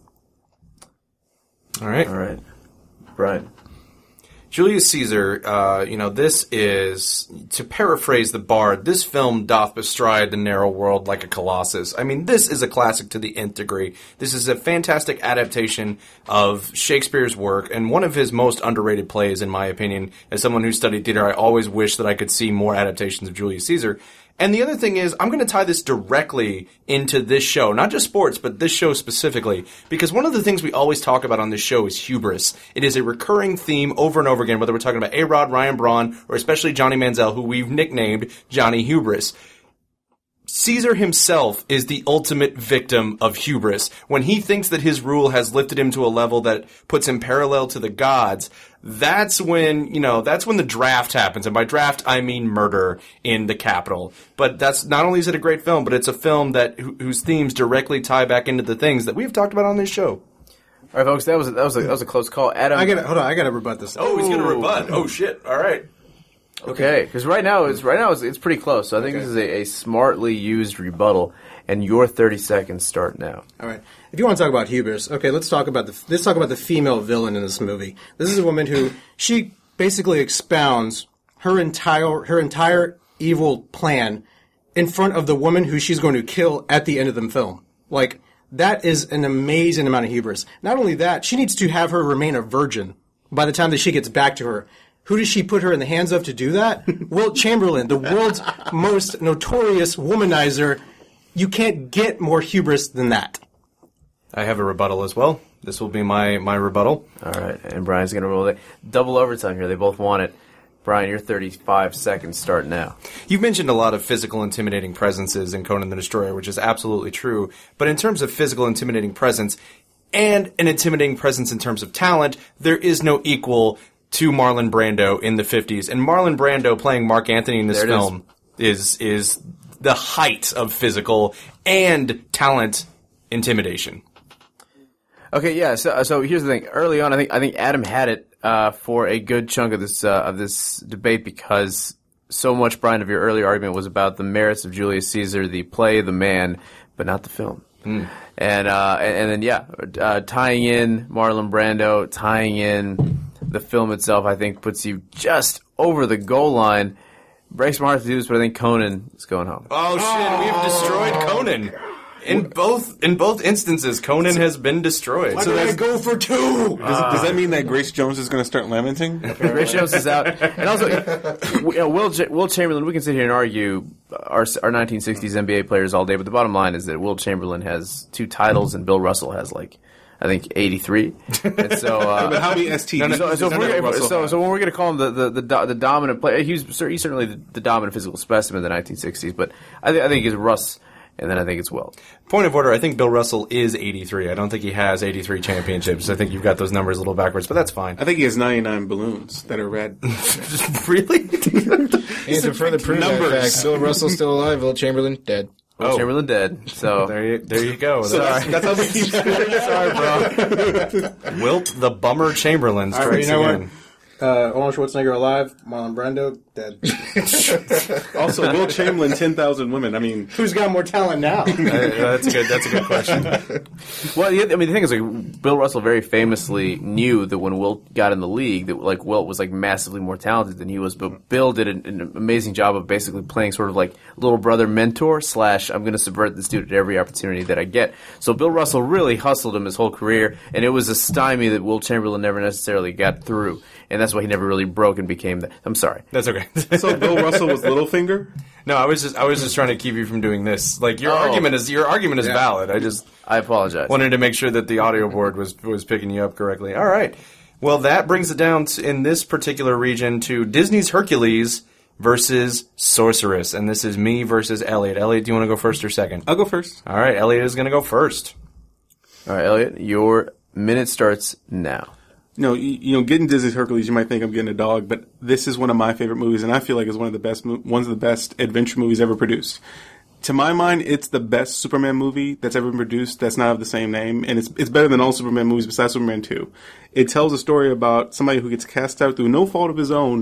All right. All right. Brian. Julius Caesar, this is, to paraphrase the Bard, this film doth bestride the narrow world like a colossus. I mean, this is a classic to the nth degree. This is a fantastic adaptation of Shakespeare's work, and one of his most underrated plays, in my opinion. As someone who studied theater, I always wish that I could see more adaptations of Julius Caesar. And the other thing is, I'm going to tie this directly into this show. Not just sports, but this show specifically. Because one of the things we always talk about on this show is hubris. It is a recurring theme over and over again, whether we're talking about A-Rod, Ryan Braun, or especially Johnny Manziel, who we've nicknamed Johnny Hubris. Caesar himself is the ultimate victim of hubris. When he thinks that his rule has lifted him to a level that puts him parallel to the gods, that's when the draft happens. And by draft, I mean murder in the Capitol. But that's not only is it a great film, but it's a film whose themes directly tie back into the things that we've talked about on this show. All right, folks, that was a close call. Adam, I gotta rebut this. Oh, he's gonna rebut. Oh shit! All right. Okay, because right now it's pretty close. So I think this is a smartly used rebuttal, and your 30 seconds start now. All right. If you want to talk about hubris, okay, let's talk about the female villain in this movie. This is a woman who she basically expounds her entire evil plan in front of the woman who she's going to kill at the end of the film. Like, that is an amazing amount of hubris. Not only that, she needs to have her remain a virgin by the time that she gets back to her. Who does she put her in the hands of to do that? Wilt Chamberlain, the world's most notorious womanizer. You can't get more hubris than that. I have a rebuttal as well. This will be my rebuttal. All right, and Brian's going to roll it. Double overtime here. They both want it. Brian, your 35 seconds start now. You've mentioned a lot of physical intimidating presences in Conan the Destroyer, which is absolutely true. But in terms of physical intimidating presence and an intimidating presence in terms of talent, there is no equal to Marlon Brando in the 50s. And Marlon Brando playing Mark Antony in this film is the height of physical and talent intimidation. Okay, yeah. So here's the thing. Early on, I think Adam had it for a good chunk of this debate, because so much, Brian, of your earlier argument was about the merits of Julius Caesar, the play, the man, but not the film. And then tying in Marlon Brando, tying in the film itself, I think puts you just over the goal line. Breaks my heart to do this, but I think Conan is going home. Oh shit! We've destroyed Conan. In both instances, Conan has been destroyed. So I go for two. Does that mean that Grace Jones is going to start lamenting? Grace Jones is out, and also Wilt Chamberlain. We can sit here and argue our 1960s NBA players all day, but the bottom line is that Wilt Chamberlain has 2 titles, and Bill Russell has I think 83. And so, but how many STDs? So when we're going to call him the dominant player, he's certainly the dominant physical specimen of the 1960s. But I think it's Russ, and then I think it's Wilt. Point of order, I think Bill Russell is 83. I don't think he has 83 championships. I think you've got those numbers a little backwards, but that's fine. I think he has 99 balloons that are red. Really? And to further prove that fact, Bill Russell's still alive, Wilt Chamberlain dead. Wilt Chamberlain dead. So there you go. So that's how we keep scoring. Sorry, bro. Wilt the Bummer Chamberlain strikes again. Arnold Schwarzenegger alive, Marlon Brando dead. Also, Wilt Chamberlain, 10,000 women. I mean, who's got more talent now? That's a good question. Well, the thing is, Bill Russell very famously knew that when Wilt got in the league, that Wilt was massively more talented than he was. But Bill did an amazing job of basically playing sort of little brother mentor / I'm going to subvert this dude at every opportunity that I get. So Bill Russell really hustled him his whole career, and it was a stymie that Wilt Chamberlain never necessarily got through. And that's why he never really broke and became that. I'm sorry. That's okay. So Bill Russell was Littlefinger? No, I was just trying to keep you from doing this. Your argument is valid. I apologize. Wanted to make sure that the audio board was picking you up correctly. All right. Well, that brings it down in this particular region to Disney's Hercules versus Sorceress, and this is me versus Elliot. Elliot, do you want to go first or second? I'll go first. All right, Elliot is going to go first. All right, Elliot, your minute starts now. Getting Disney's Hercules, you might think I'm getting a dog, but this is one of my favorite movies, and I feel like it's one of the best adventure movies ever produced. To my mind, it's the best Superman movie that's ever been produced that's not of the same name, and it's better than all Superman movies besides Superman 2. It tells a story about somebody who gets cast out through no fault of his own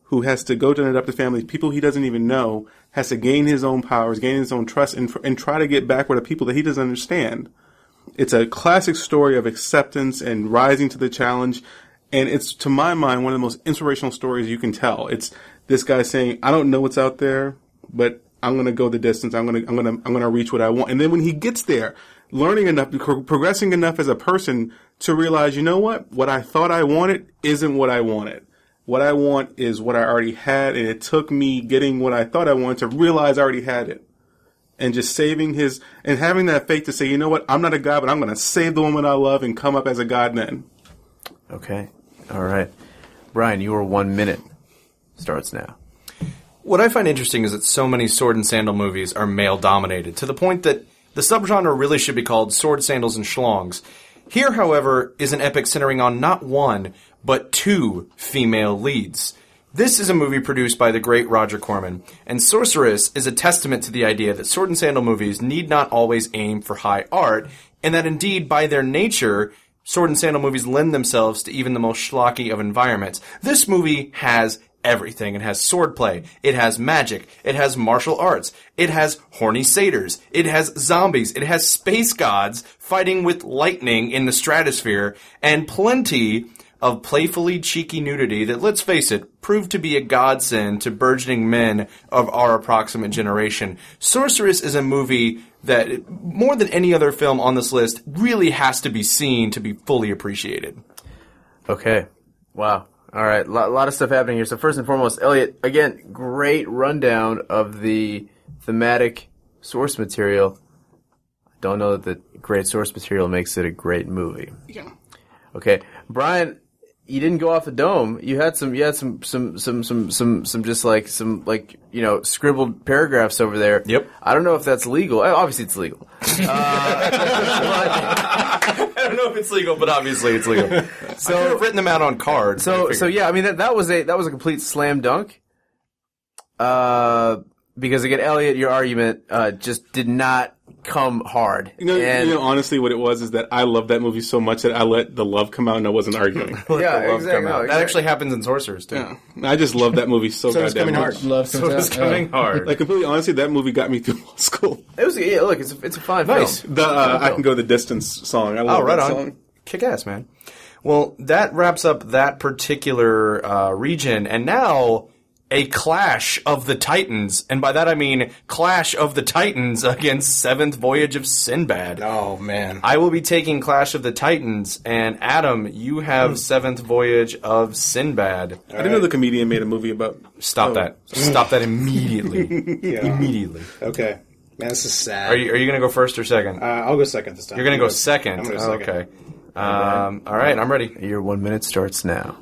who has to go to an adoptive family, people he doesn't even know, has to gain his own powers, gain his own trust, and try to get back with the people that he doesn't understand. It's a classic story of acceptance and rising to the challenge, and it's, to my mind, one of the most inspirational stories you can tell. It's this guy saying, "I don't know what's out there, but I'm going to go the distance. I'm going to reach what I want." And then when he gets there, learning enough, progressing enough as a person to realize, you know what I thought I wanted isn't what I wanted. What I want is what I already had, and it took me getting what I thought I wanted to realize I already had it. And just saving and having that faith to say, you know what, I'm not a god, but I'm going to save the woman I love and come up as a god then. Okay. All right. Brian, your 1 minute starts now. What I find interesting is that so many sword and sandal movies are male-dominated, to the point that the subgenre really should be called sword, sandals, and schlongs. Here, however, is an epic centering on not one, but two female leads. This is a movie produced by the great Roger Corman, and Sorceress is a testament to the idea that sword and sandal movies need not always aim for high art, and that indeed, by their nature, sword and sandal movies lend themselves to even the most schlocky of environments. This movie has everything. It has swordplay. It has magic. It has martial arts. It has horny satyrs. It has zombies. It has space gods fighting with lightning in the stratosphere, and plenty of playfully cheeky nudity that, let's face it, proved to be a godsend to burgeoning men of our approximate generation. Sorceress is a movie that, more than any other film on this list, really has to be seen to be fully appreciated. Okay. Wow. All right. A lot of stuff happening here. So first and foremost, Elliot, again, great rundown of the thematic source material. I don't know that the great source material makes it a great movie. Yeah. Okay. Brian, you didn't go off the dome. You had some scribbled paragraphs over there. Yep. I don't know if that's legal. Obviously it's legal. I don't know if it's legal, but obviously it's legal. So I've written them out on cards. So yeah, I mean that was a complete slam dunk. Because again, Elliot, your argument just did not come hard. You know, honestly, what it was is that I love that movie so much that I let the love come out and I wasn't arguing. Yeah, exactly. That actually happens in Sorcerers too. Yeah. I just love that movie so it's goddamn coming much. hard. Love So it's coming hard. Like, completely honestly, that movie got me through law school. It was look, it's a fine Nice. film. The I Can Go the Distance song. I love Oh, right that on. song. Kick ass, man. Well, that wraps up that particular region, and now a Clash of the Titans, and by that I mean Clash of the Titans against Seventh Voyage of Sinbad. Oh, man. I will be taking Clash of the Titans, and Adam, you have Seventh Voyage of Sinbad. I didn't know the comedian made a movie about... Stop that. Stop that immediately. Yeah. Immediately. Okay. Man, this is sad. Are you going to go first or second? I'll go second this time. You're going to go second. I'm going to go second. Okay. All right, I'm ready. Your 1 minute starts now.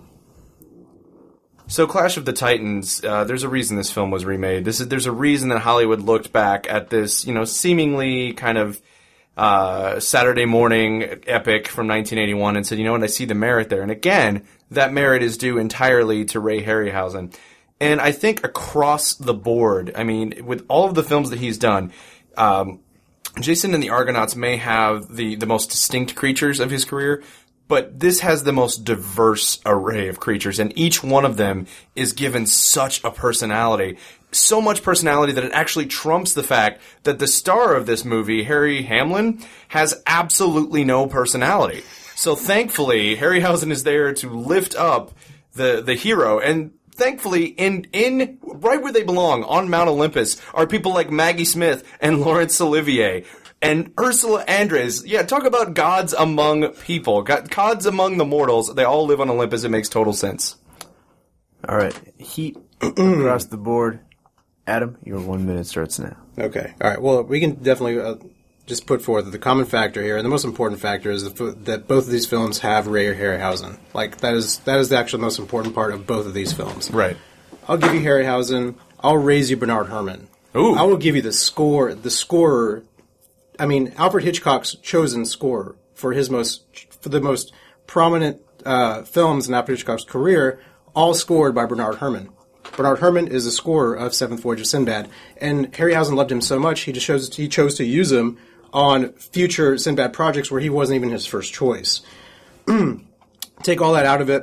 So, Clash of the Titans, there's a reason this film was remade. There's a reason that Hollywood looked back at this, seemingly kind of Saturday morning epic from 1981 and said, you know what, I see the merit there. And again, that merit is due entirely to Ray Harryhausen. And I think across the board, I mean, with all of the films that he's done, Jason and the Argonauts may have the most distinct creatures of his career, but this has the most diverse array of creatures, and each one of them is given such a personality. So much personality that it actually trumps the fact that the star of this movie, Harry Hamlin, has absolutely no personality. So thankfully, Harryhausen is there to lift up the hero, and thankfully, in right where they belong, on Mount Olympus, are people like Maggie Smith and Laurence Olivier. And Ursula Andress, yeah, talk about gods among people. Gods among the mortals. They all live on Olympus. It makes total sense. All right. Heat across the board. Adam, your 1 minute starts now. Okay. All right. Well, we can definitely just put forth that the common factor here, and the most important factor, is that both of these films have Ray Harryhausen. Like, that is the actual most important part of both of these films. Right. I'll give you Harryhausen. I'll raise you Bernard Herrmann. Ooh. I will give you the scorer. I mean, Alfred Hitchcock's chosen score for the most prominent films in Alfred Hitchcock's career, all scored by Bernard Herrmann. Bernard Herrmann is the scorer of Seventh Voyage of Sinbad, and Harryhausen loved him so much he chose to use him on future Sinbad projects where he wasn't even his first choice. Take all that out of it.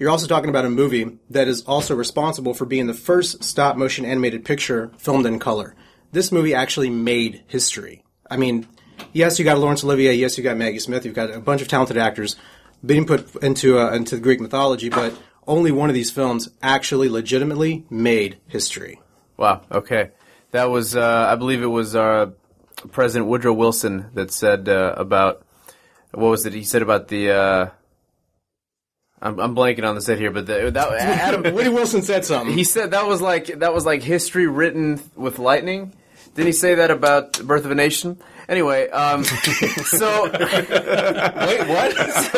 you're also talking about a movie that is also responsible for being the first stop-motion animated picture filmed in color. This movie actually made history. I mean, yes, you got Laurence Olivier, yes, you got Maggie Smith, you've got a bunch of talented actors being put into the Greek mythology, but only one of these films actually legitimately made history. Wow, okay. That was, I believe it was President Woodrow Wilson that said about, what was it he said about the, I'm blanking on the set here, but Adam Woody Wilson said something. He said that was like history written with lightning. Didn't he say that about Birth of a Nation? Anyway, so wait, what?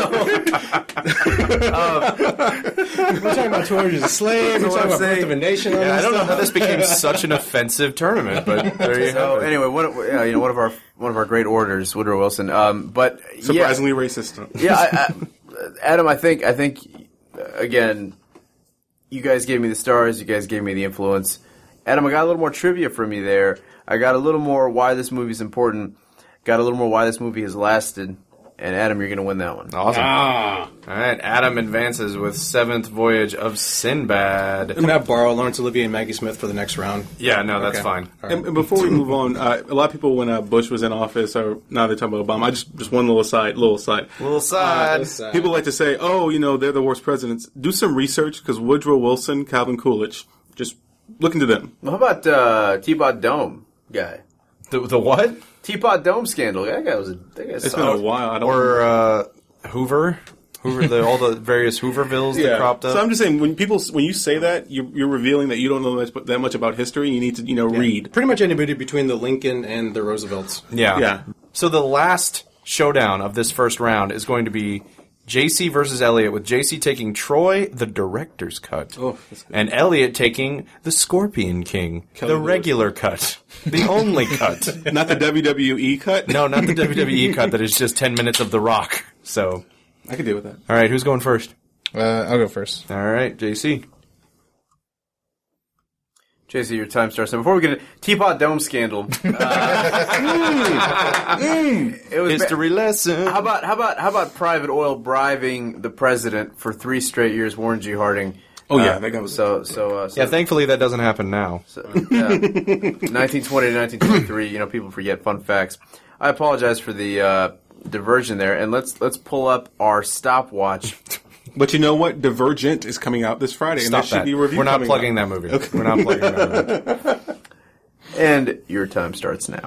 We're talking about 200 Years a Slave. We're talking about Birth of a Nation. Yeah, I don't know how this became such an offensive tournament, but there you So have it. anyway, one of our great orators, Woodrow Wilson. But Surprisingly racist. yeah, Adam, I think again, you guys gave me the stars. You guys gave me the influence. Adam, I got a little more trivia from you there. I got a little more why this movie is important. Got a little more why this movie has lasted. And Adam, you're going to win that one. Awesome. All right, Adam advances with Seventh Voyage of Sinbad. I'm going to have borrow Laurence Olivier and Maggie Smith for the next round. Yeah, no, that's Okay. fine. And before we move on, a lot of people, when Bush was in office, or now they're talking about Obama, I just one little side. Little side. People like to say, oh, they're the worst presidents. Do some research, because Woodrow Wilson, Calvin Coolidge, just look into them. How about Teapot Dome guy? The what? Teapot Dome scandal. That guy's It's been a while. I don't Or Hoover? All the various Hoovervilles that cropped up. So I'm just saying, when you say that, you're revealing that you don't know that much about history. You need to, read. Pretty much anybody between the Lincoln and the Roosevelts. Yeah. So the last showdown of this first round is going to be JC versus Elliot, with JC taking Troy, the director's cut, and Elliot taking the Scorpion King, the regular cut, the only cut. Not the WWE cut? No, not the WWE cut that is just 10 minutes of The Rock. So I can deal with that. All right, who's going first? I'll go first. All right, JC. JC, your time starts now. Before we get into Teapot Dome scandal, it was History lesson. How about Private Oil briving the president for 3 straight years? Warren G. Harding. Oh yeah, that guy was yeah. Thankfully, that doesn't happen now. 1920 to 1923. People forget fun facts. I apologize for the diversion there, and let's pull up our stopwatch. But you know what? Divergent is coming out this Friday, and there should be a review. We're not coming plugging out. that movie. Okay. We're not plugging that movie. And your time starts now.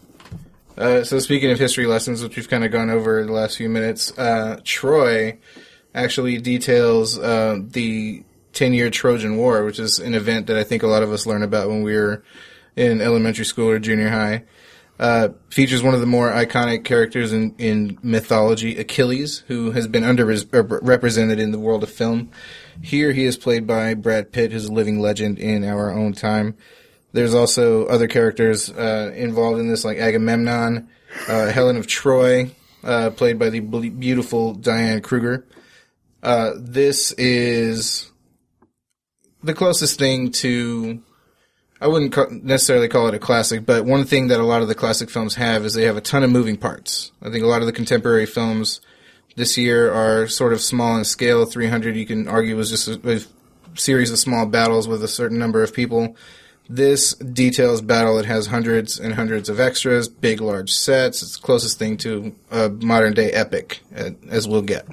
So speaking of history lessons, which we've kind of gone over the last few minutes, Troy actually details the 10-year Trojan War, which is an event that I think a lot of us learn about when we were in elementary school or junior high. Features one of the more iconic characters in mythology, Achilles, who has been represented in the world of film. Here he is played by Brad Pitt, who's a living legend in our own time. There's also other characters involved in this, like Agamemnon, Helen of Troy, played by the beautiful Diane Kruger. This is the closest thing to... I wouldn't necessarily call it a classic, but one thing that a lot of the classic films have is they have a ton of moving parts. I think a lot of the contemporary films this year are sort of small in scale. 300, you can argue, was just a series of small battles with a certain number of people. This details battle. It has hundreds and hundreds of extras, big, large sets. It's the closest thing to a modern-day epic as we'll get.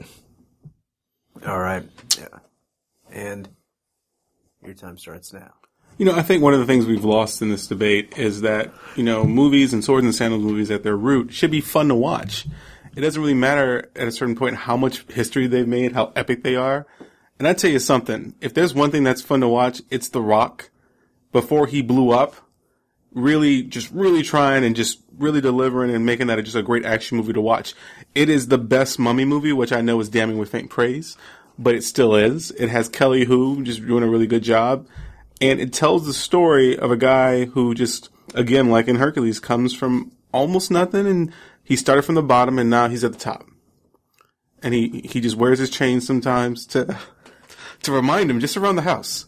All right. Yeah. And your time starts now. I think one of the things we've lost in this debate is that, movies and swords and sandals movies at their root should be fun to watch. It doesn't really matter at a certain point how much history they've made, how epic they are. And I'd tell you something. If there's one thing that's fun to watch, it's The Rock. Before he blew up, really trying and just really delivering and making that just a great action movie to watch. It is the best mummy movie, which I know is damning with faint praise, but it still is. It has Kelly Hu just doing a really good job. And it tells the story of a guy who just, again, like in Hercules, comes from almost nothing, and he started from the bottom, and now he's at the top. And he just wears his chain sometimes to remind him, just around the house.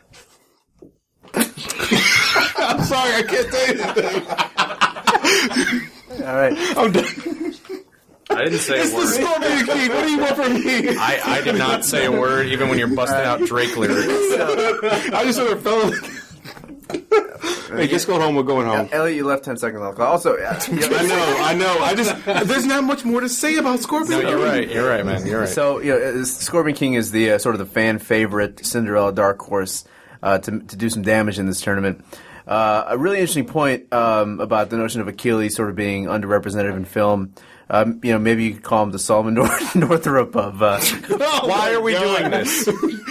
I'm sorry, I can't say anything. All right. I'm done. I didn't say a word. Scorpion King, what do you want from me? I did not say a word, even when you're busting out Drake lyrics. I just sort of felt like... Hey, just go home. We're going home. Elliot, you left 10 seconds on the clock. Also, I know. There's not much more to say about Scorpion. No, you're right. You're right, man. You're right. So, Scorpion King is the sort of the fan favorite Cinderella dark horse to do some damage in this tournament. A really interesting point about the notion of Achilles sort of being underrepresented in film. Maybe you could call him the Solomon Northrop of. Why are we doing this?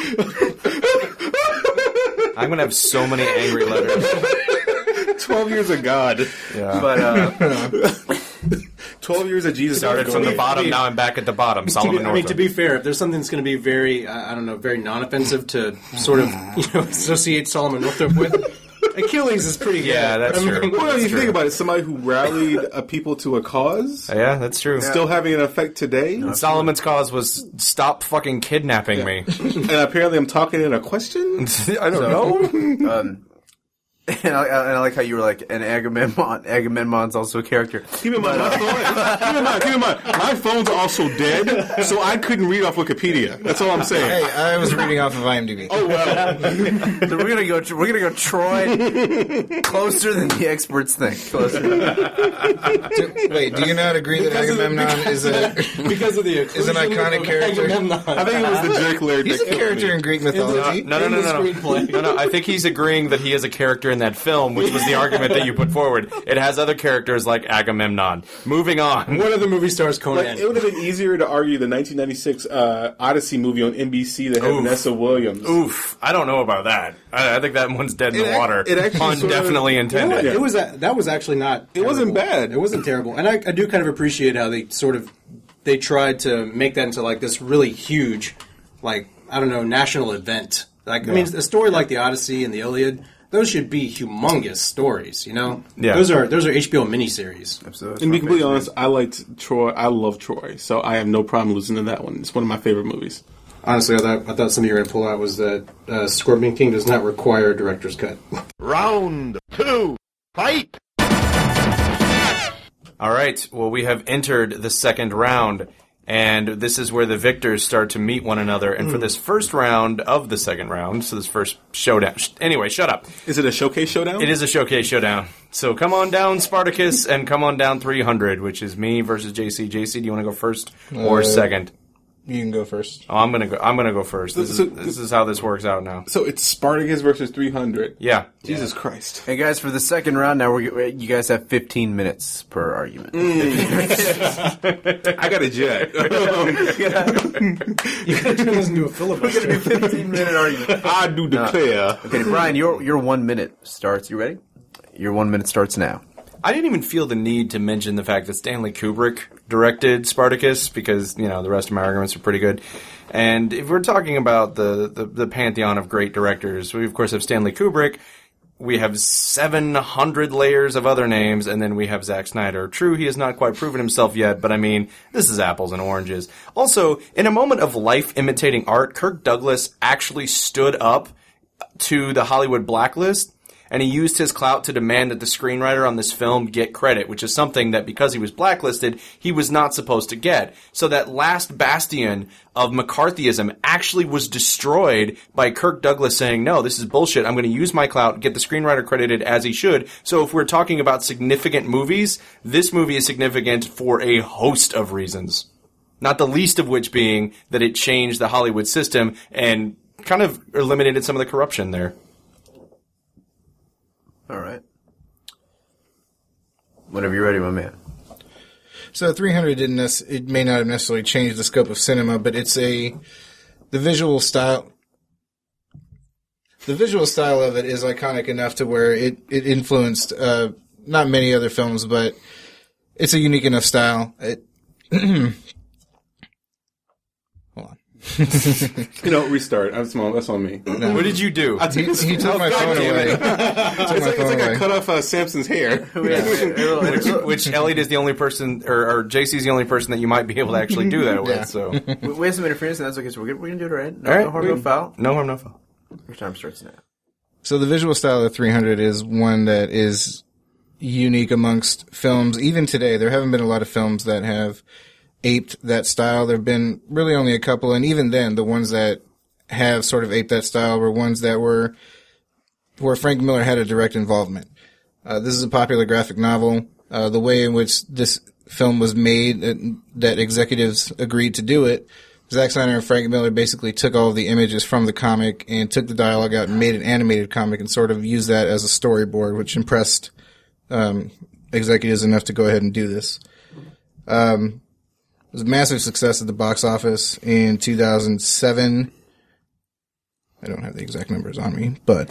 I'm gonna have so many angry letters. 12 years of God. Yeah. But 12 years of Jesus. Started from the bottom, now I'm back at the bottom. Solomon Northrop. To be fair, if there's something that's going to be very, very non-offensive to sort of, associate Solomon Northrop with, Achilles is pretty good. Yeah, that's true. Well, you true. think about it, somebody who rallied people to a cause, Yeah, that's true. still having an effect today, Solomon's cause was stop fucking kidnapping me. and apparently I'm talking in a question? I don't know. and I like how you were like, and Agamemnon's also a character. Keep in mind, my phone's also dead, so I couldn't read off Wikipedia. That's all I'm saying. Hey, I was reading off of IMDb. Oh, well. So we're gonna go Troy closer than the experts think. Closer. Wait, do you not agree that Agamemnon is Because of the is an iconic character? I think it was the jerk lyric He's that a killed character me. in Greek mythology. No. screenplay. No, I think he's agreeing that he is a character in that film, which was the argument that you put forward. It has other characters like Agamemnon. Moving on. One of the movie stars, Conan. Like, it would have been easier to argue the 1996 Odyssey movie on NBC that had Oof. Vanessa Williams. Oof. I don't know about that. I think that one's dead in the water. it actually Pun sort of- definitely intended. It was that was actually not. It wasn't terrible. bad. It wasn't terrible, and I do kind of appreciate how they tried to make that into like this really huge, like national event. Like I mean, a story like the Odyssey and the Iliad, those should be humongous stories. Yeah. those are HBO miniseries. Absolutely. And to be completely honest, I liked Troy. I love Troy, so I have no problem losing to that one. It's one of my favorite movies. Honestly, I thought something you were going to pull out was that Scorpion King does not require a director's cut. Round 2. Fight! All right. Well, we have entered the second round, and this is where the victors start to meet one another. And for this first round of the second round, so this first showdown. Anyway, shut up. Is it a showcase showdown? It is a showcase showdown. So come on down, Spartacus, and come on down 300, which is me versus JC. JC, do you want to go first or second? You can go first. Oh, I'm gonna go first. This is how this works out now. So it's Spartacus versus 300. Yeah. Jesus Christ. Hey guys, for the second round now, you guys have 15 minutes per argument. I got a jet. You got to turn this into a filibuster. 15-minute argument. I do declare. Okay, Brian, your 1 minute starts. You ready? Your 1 minute starts now. I didn't even feel the need to mention the fact that Stanley Kubrick directed Spartacus because, the rest of my arguments are pretty good. And if we're talking about the pantheon of great directors, we of course have Stanley Kubrick. We have 700 layers of other names, and then we have Zack Snyder. True, he has not quite proven himself yet, but I mean, this is apples and oranges. Also, in a moment of life imitating art, Kirk Douglas actually stood up to the Hollywood blacklist, and he used his clout to demand that the screenwriter on this film get credit, which is something that, because he was blacklisted, he was not supposed to get. So that last bastion of McCarthyism actually was destroyed by Kirk Douglas saying, no, this is bullshit, I'm going to use my clout, get the screenwriter credited as he should. So if we're talking about significant movies, this movie is significant for a host of reasons. Not the least of which being that it changed the Hollywood system and kind of eliminated some of the corruption there. All right. Whenever you're ready, my man. So 300 it may not have necessarily changed the scope of cinema, but it's the visual style. The visual style of it is iconic enough to where it influenced not many other films, but it's a unique enough style. Hold on. Restart. That's on me. What did you do? He took my phone away. It's like I cut off Samson's hair. Which Elliot is the only person, or JC is the only person that you might be able to actually do that with. Yeah. So We have some interference, and that's okay. So we're going to do it right. No, All right. no harm, no foul. no harm, no foul. Your time starts now. So the visual style of 300 is one that is unique amongst films. Even today, there haven't been a lot of films that have aped that style. There have been really only a couple, and even then, the ones that have sort of aped that style were ones that were where Frank Miller had a direct involvement. This is a popular graphic novel. The way in which this film was made, that executives agreed to do it, Zack Snyder and Frank Miller basically took all of the images from the comic and took the dialogue out and made an animated comic and sort of used that as a storyboard, which impressed executives enough to go ahead and do this. It was a massive success at the box office in 2007. I don't have the exact numbers on me, but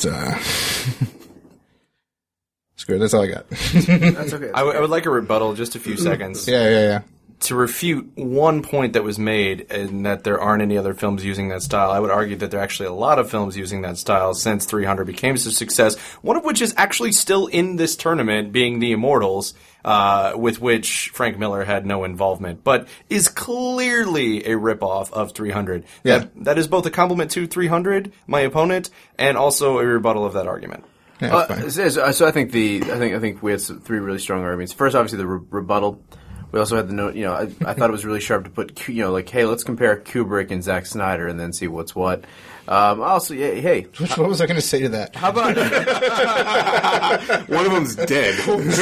screw it, that's all I got. That's okay. I would like a rebuttal, just a few seconds. Yeah. To refute one point that was made, and that there aren't any other films using that style, I would argue that there are actually a lot of films using that style since 300 became such a success, one of which is actually still in this tournament, being The Immortals, with which Frank Miller had no involvement, but is clearly a ripoff of 300. Yeah. That is both a compliment to 300, my opponent, and also a rebuttal of that argument. Yeah, that's fine. So I think we had three really strong arguments. First, obviously the rebuttal. We also had the note. I thought it was really sharp to put. Hey, let's compare Kubrick and Zack Snyder and then see what's what. Also, hey, What was I going to say to that? how about One of them's dead.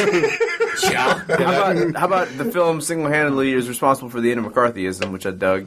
how about the film single-handedly is responsible for the end of McCarthyism, which I dug.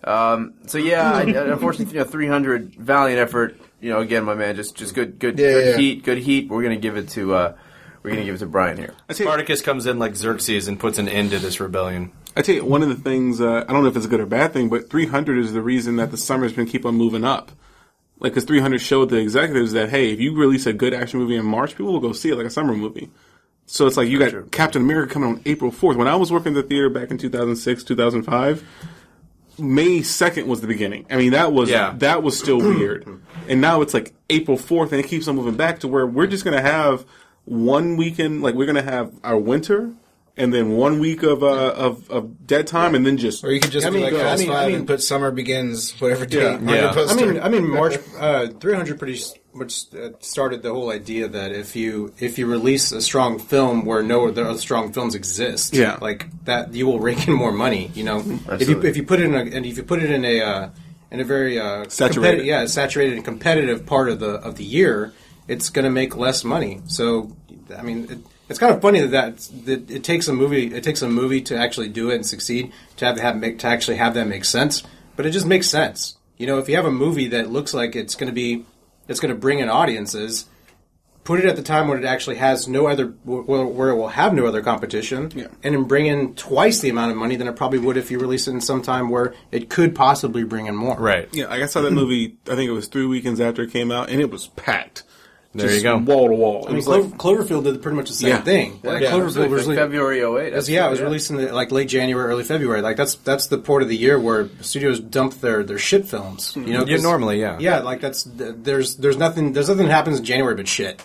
Unfortunately, 300 valiant effort. Again, my man, just good heat. We're gonna give it to Brian here. Spartacus comes in like Xerxes and puts an end to this rebellion. I tell you, one of the things, I don't know if it's a good or bad thing, but 300 is the reason that the summer's been keep on moving up. Like, because 300 showed the executives that, hey, if you release a good action movie in March, people will go see it like a summer movie. So it's like you got Captain America coming on April 4th. When I was working at the theater back in 2006, 2005, May 2nd was the beginning. I mean, that was still weird. And now it's like April 4th, and it keeps on moving back to where we're just going to have one weekend, like we're going to have our winter, and then 1 week of dead time, and then just... Or you could just do like Fast Five and put summer begins, whatever date. March 300 pretty much started the whole idea that if you release a strong film where no other strong films exist, like that, you will rake in more money. If you put it in a very saturated and competitive part of the year, it's going to make less money. So, I mean, it's kind of funny that it takes a movie to actually do it and succeed, to actually have that make sense. But it just makes sense. If you have a movie that looks like it's going to bring in audiences, put it at the time when it actually has where it will have no other competition, and then bring in twice the amount of money than it probably would if you release it in some time where it could possibly bring in more. Right. Yeah, I saw that movie, I think it was 3 weekends after it came out, and it was packed. There you go. Wall to wall. I mean, Cloverfield did pretty much the same thing. Cloverfield was February 08. It was released in late January, early February. Like that's the port of the year where studios dump their shit films. Normally, there's nothing that happens in January but shit.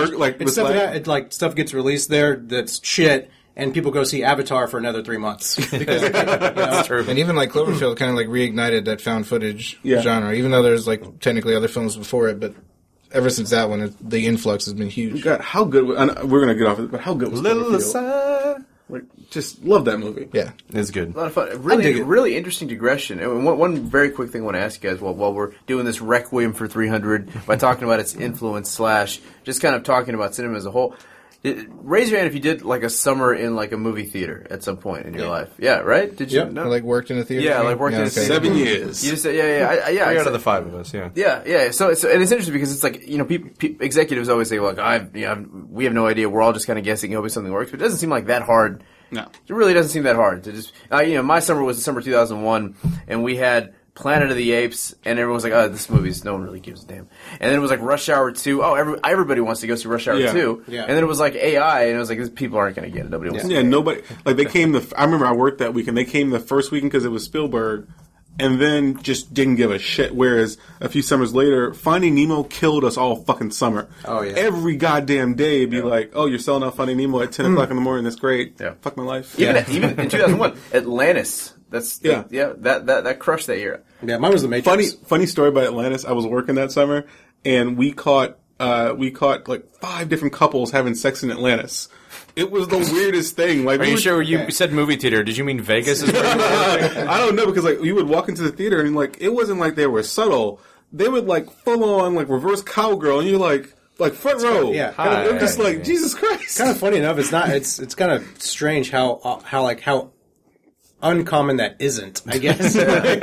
Stuff gets released there that's shit. And people go see Avatar for another 3 months. Because, That's true. And even like Cloverfield kind of like reignited that found footage genre, even though there's like technically other films before it, but ever since that one, the influx has been huge. God, how good? We're going to get off of it, but how good was Cloverfield? Just love that movie. Yeah, it's good. A lot of fun. Really interesting digression. And one very quick thing I want to ask you guys while we're doing this requiem for 300 by talking about its influence / just kind of talking about cinema as a whole. Raise your hand if you did like a summer in like a movie theater at some point in your life. Yeah, right? Did you? No? Or like worked in a theater? Yeah, like worked in a theater. 7 years. You just said, yeah. 3 out of the 5 of us, yeah. Yeah. So and it's interesting because it's like, executives always say, look, we have no idea. We're all just kind of guessing, hoping something works. But it doesn't seem like that hard. No. It really doesn't seem that hard to just, my summer was December 2001, and we had Planet of the Apes, and everyone was like, oh, this movie's, no one really gives a damn. And then it was like Rush Hour 2. Oh, everybody wants to go see Rush Hour 2. Yeah. And then it was like AI, and it was like, these people aren't going to get it. Nobody wants to. Yeah, nobody. Like, they came I remember I worked that weekend. They came the first weekend because it was Spielberg, and then just didn't give a shit. Whereas a few summers later, Finding Nemo killed us all fucking summer. Oh, yeah. Every goddamn day, it'd be like, oh, you're selling out Finding Nemo at 10 o'clock in the morning. That's great. Yeah. Fuck my life. Even in 2001, Atlantis. That crushed that year. Yeah, mine was The Matrix. Funny story about Atlantis. I was working that summer, and we caught like 5 different couples having sex in Atlantis. It was the weirdest thing. Like, Are you sure you said movie theater? Did you mean Vegas? Is where you were working? I don't know, because like you would walk into the theater and like it wasn't like they were subtle. They would like full on like reverse cowgirl, and you're like front row. Yeah, I'm just like, Jesus Christ. Kind of funny enough. It's not. It's kind of strange how uncommon that isn't. I guess.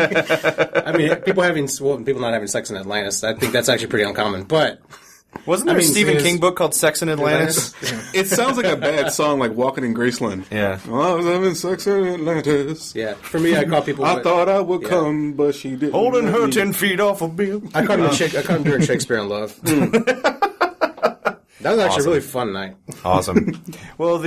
I mean, people not having sex in Atlantis. I think that's actually pretty uncommon. But wasn't there a Stephen King book called Sex in Atlantis? It sounds like a bad song, like Walking in Graceland. Yeah. Well, I was having sex in Atlantis. Yeah. For me, I call people. I thought I would come, but she didn't. Holding her 10 feet off a bill. I caught him during Shakespeare in Love. That was actually a really fun night. Awesome. Well,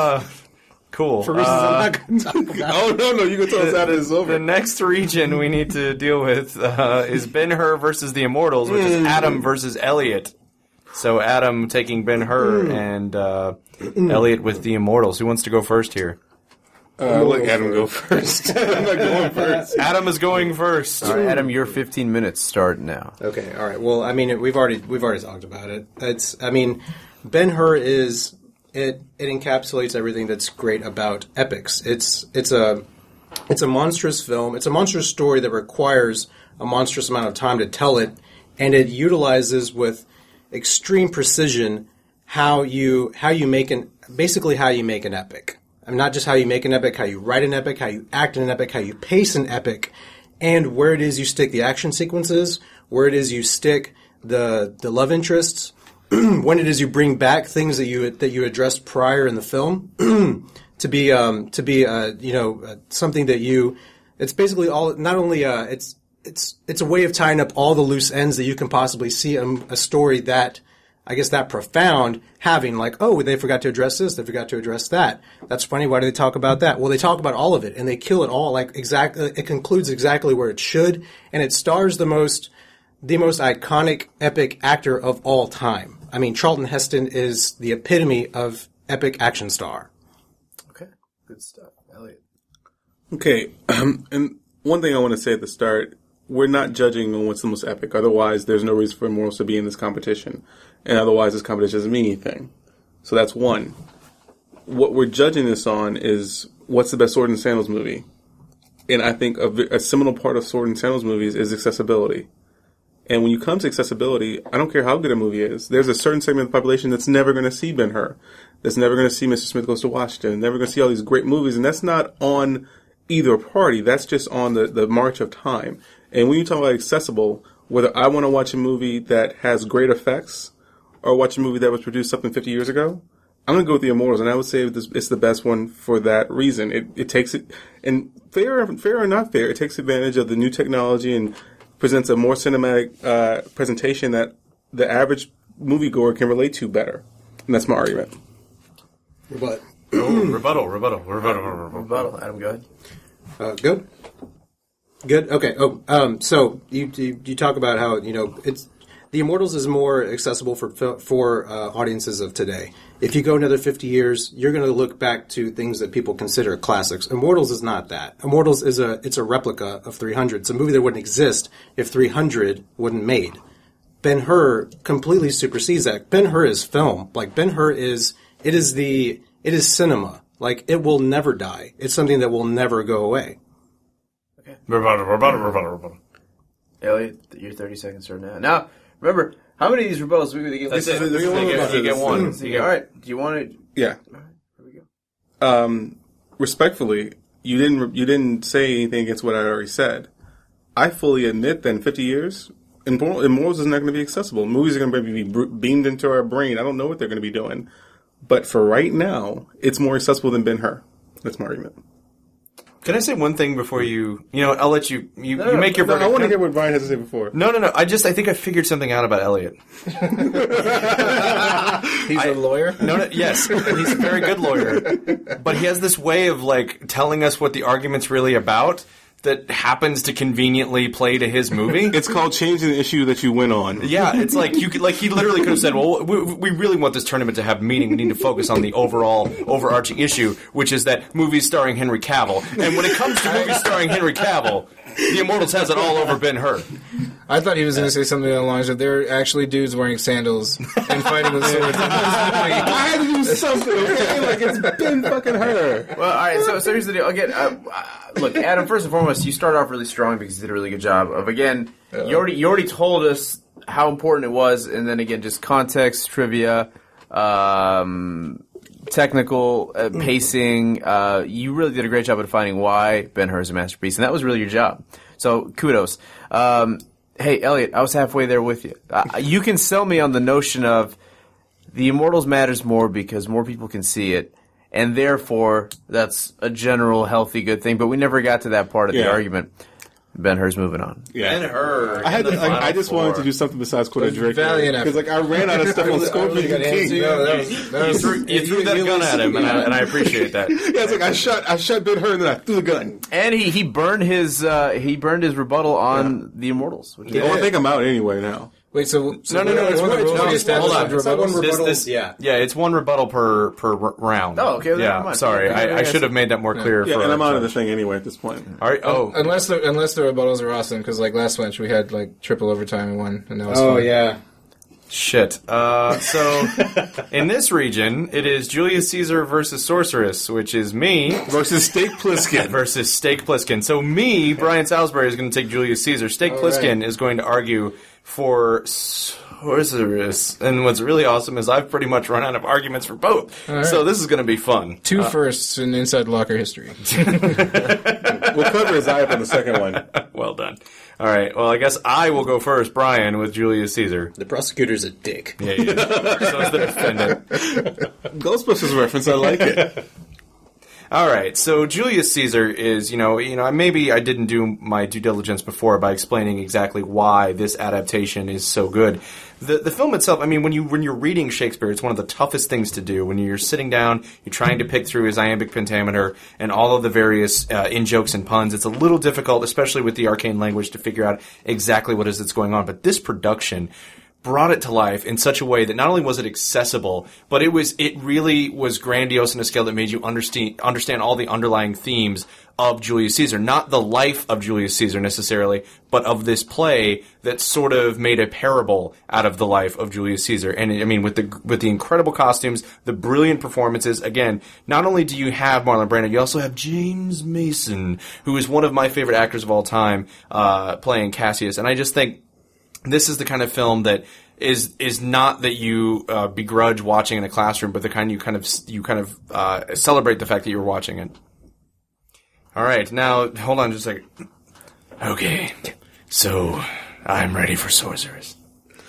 cool. For reasons I'm not going to talk about. Oh, no, you can tell us after it's over. The next region we need to deal with is Ben-Hur versus the Immortals, which is Adam versus Elliot. So Adam taking Ben-Hur and Elliot with the Immortals. Who wants to go first here? I'll let Adam go first. I'm not going first. Adam is going first. All right, Adam, your 15 minutes start now. Okay, all right. Well, I mean, we've already talked about it. Ben-Hur is it encapsulates everything that's great about epics. It's a monstrous film. It's a monstrous story that requires a monstrous amount of time to tell it, and it utilizes with extreme precision how you make an epic. I mean, not just how you make an epic, how you write an epic, how you act in an epic, how you pace an epic, and where it is you stick the action sequences, where it is you stick the love interests, when it is you bring back things that you addressed prior in the film to be something that you. It's basically all. Not only it's a way of tying up all the loose ends that you can possibly see a story that. I guess that profound, having like, oh, they forgot to address this, they forgot to address that. That's funny. Why do they talk about that? Well, they talk about all of it, and they kill it all. Like exactly, it concludes exactly where it should, and it stars the most iconic, epic actor of all time. I mean, Charlton Heston is the epitome of epic action star. Okay, good stuff, Elliot. Okay, and one thing I want to say at the start. We're not judging on what's the most epic. Otherwise, there's no reason for Immortals to be in this competition. And otherwise, this competition doesn't mean anything. So that's one. What we're judging this on is what's the best Sword and Sandals movie. And I think a seminal part of Sword and Sandals movies is accessibility. And when you come to accessibility, I don't care how good a movie is. There's a certain segment of the population that's never going to see Ben-Hur. That's never going to see Mr. Smith Goes to Washington. Never going to see all these great movies. And that's not on either party. That's just on the march of time. And when you talk about accessible, whether I want to watch a movie that has great effects or watch a movie that was produced something 50 years ago, I'm going to go with The Immortals, and I would say it's the best one for that reason. It takes it, and fair or not fair, it takes advantage of the new technology and presents a more cinematic presentation that the average moviegoer can relate to better. And that's my argument. Rebuttal. Adam, go ahead. Good. Okay. So you talk about how it's The Immortals is more accessible for audiences of today. If you go another 50 years, you're going to look back to things that people consider classics. Immortals is not that. Immortals is a replica of 300. It's a movie that wouldn't exist if 300 wasn't made. Ben-Hur completely supersedes that. Ben-Hur is film. Like Ben-Hur is cinema. Like it will never die. It's something that will never go away. Rebuttal. Elliot, your 30 seconds start now. Now, remember, how many of these rebuttals do we get? That's it. You get one. All right. Do you want to? Yeah. All right. Here we go. Respectfully, you didn't say anything against what I already said. I fully admit that in 50 years, Immortals is not going to be accessible. Movies are going to be beamed into our brain. I don't know what they're going to be doing. But for right now, it's more accessible than Ben-Hur. That's my argument. Can I say one thing before I'll let you make your verdict. I want to hear what Brian has to say before. No. I think I figured something out about Elliot. He's a lawyer? No, yes. He's a very good lawyer. But he has this way of telling us what the argument's really about that happens to conveniently play to his movie. It's called changing the issue that you went on. Yeah, it's he literally could have said, well, we really want this tournament to have meaning. We need to focus on the overarching issue, which is that movies starring Henry Cavill. And when it comes to movies starring Henry Cavill, The Immortals has it all over Ben-Hur. I thought he was going to say something along the lines of there are actually dudes wearing sandals and fighting with swords. I had to do something, okay? Like, it's been fucking her. Well, all right. So here's the deal. Again, look, Adam. First and foremost, you started off really strong because you did a really good job of you already told us how important it was, and then again, just context, trivia, technical pacing. You really did a great job of defining why Ben-Hur is a masterpiece, and that was really your job. So kudos. Hey, Elliot, I was halfway there with you. You can sell me on the notion of The Immortals matters more because more people can see it, and therefore that's a general healthy good thing. But we never got to that part of the argument. Ben-Hur's moving on. Yeah. Ben-Hur. I just wanted to do something besides quote a Drake because I ran out of stuff on Scorpion King. You threw that gun at him, and I appreciate that. Yeah, it's like I shot Ben-Hur and then I threw the gun. And he burned his rebuttal on the Immortals. Which I think I'm out anyway now. Wait, so no. It's one rebuttal. Yeah, it's one rebuttal per round. Oh, okay. Yeah, sorry, I should have made that more clear. Yeah, and I'm out of the thing anyway at this point. All right. Oh, unless the rebuttals are awesome, because like last match we had like triple overtime in one, and that was fun. Yeah. Shit. So, in this region, it is Julius Caesar versus Sorceress, which is me versus Steak Plissken. versus Steak Plissken. So me, Brian Salisbury, is going to take Julius Caesar. Steak Plissken is going to argue for Sorceress. And what's really awesome is I've pretty much run out of arguments for both. Right. So this is going to be fun. Two firsts in Inside Locker history. We'll cover his eye up on the second one. Well done. All right. Well, I guess I will go first, Brian, with Julius Caesar. The prosecutor's a dick. Yeah, so is the defendant. Ghostbusters reference. I like it. All right, so Julius Caesar is, maybe I didn't do my due diligence before by explaining exactly why this adaptation is so good. The film itself, I mean, when you're reading Shakespeare, it's one of the toughest things to do. When you're sitting down, you're trying to pick through his iambic pentameter and all of the various in-jokes and puns. It's a little difficult, especially with the arcane language, to figure out exactly what is that's going on. But this production brought it to life in such a way that not only was it accessible, but it really was grandiose in a scale that made you understand all the underlying themes of Julius Caesar. Not the life of Julius Caesar necessarily, but of this play that sort of made a parable out of the life of Julius Caesar. And I mean, with the incredible costumes, the brilliant performances, again, not only do you have Marlon Brando, you also have James Mason, who is one of my favorite actors of all time, playing Cassius. And I just think this is the kind of film that is not that you begrudge watching in a classroom, but the kind you kind of celebrate the fact that you're watching it. All right, now hold on just a second. Okay, so I'm ready for Sorceress.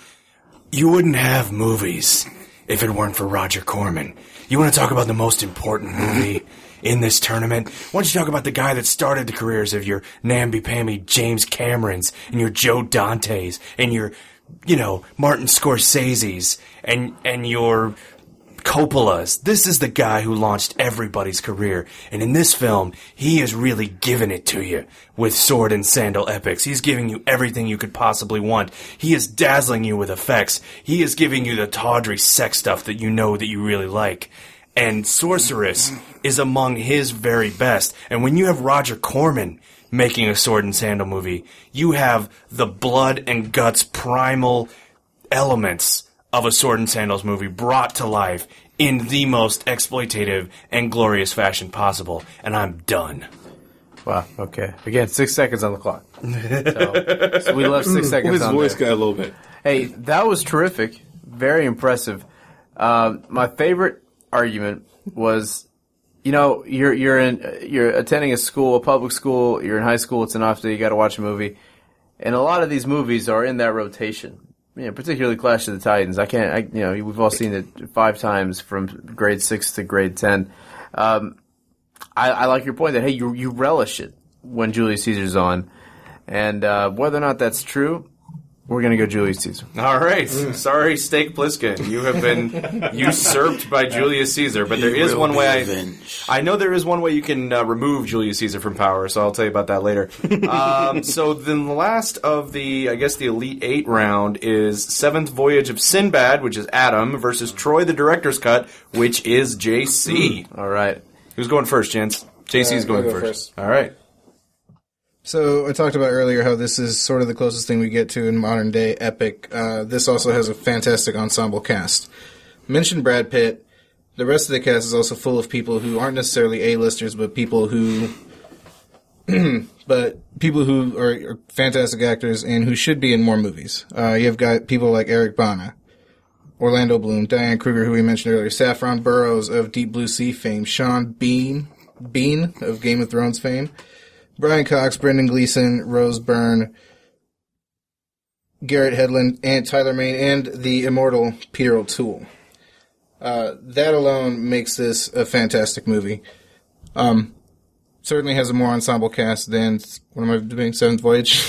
You wouldn't have movies if it weren't for Roger Corman. You want to talk about the most important movie in this tournament? Why don't you talk about the guy that started the careers of your namby-pamby James Camerons and your Joe Dantes and your, Martin Scorsese's and your Coppola's. This is the guy who launched everybody's career. And in this film, he is really giving it to you with sword and sandal epics. He's giving you everything you could possibly want. He is dazzling you with effects. He is giving you the tawdry sex stuff that you know that you really like. And Sorceress is among his very best. And when you have Roger Corman making a sword and sandal movie, you have the blood and guts primal elements of a sword and sandals movie brought to life in the most exploitative and glorious fashion possible. And I'm done. Wow, okay. Again, 6 seconds on the clock. So we left 6 seconds his on voice there. got a little bit. Hey, that was terrific. Very impressive. My favorite argument was, you're attending a school, a public school, you're in high school, it's an off day, you got to watch a movie. And a lot of these movies are in that rotation. Particularly Clash of the Titans. We've all seen it 5 times from grade 6 to grade 10. I like your point that, hey, you relish it when Julius Caesar's on. And whether or not that's true, we're going to go Julius Caesar. All right. Sorry, Steak Plissken. You have been usurped by Julius Caesar. But there is one way I know there is one way you can remove Julius Caesar from power, so I'll tell you about that later. So then the last of the Elite 8 round is Seventh Voyage of Sinbad, which is Adam, versus Troy the Director's Cut, which is JC. All right. Who's going first, gents? JC's going first. All right. So I talked about earlier how this is sort of the closest thing we get to in modern day epic. This also has a fantastic ensemble cast. Mentioned Brad Pitt. The rest of the cast is also full of people who aren't necessarily A-listers, but people who are fantastic actors and who should be in more movies. You've got people like Eric Bana, Orlando Bloom, Diane Kruger, who we mentioned earlier, Saffron Burrows of Deep Blue Sea fame, Sean Bean of Game of Thrones fame, Brian Cox, Brendan Gleeson, Rose Byrne, Garrett Hedlund, and Tyler Mane, and the immortal Peter O'Toole. That alone makes this a fantastic movie. Certainly has a more ensemble cast than, what am I doing, Seventh Voyage?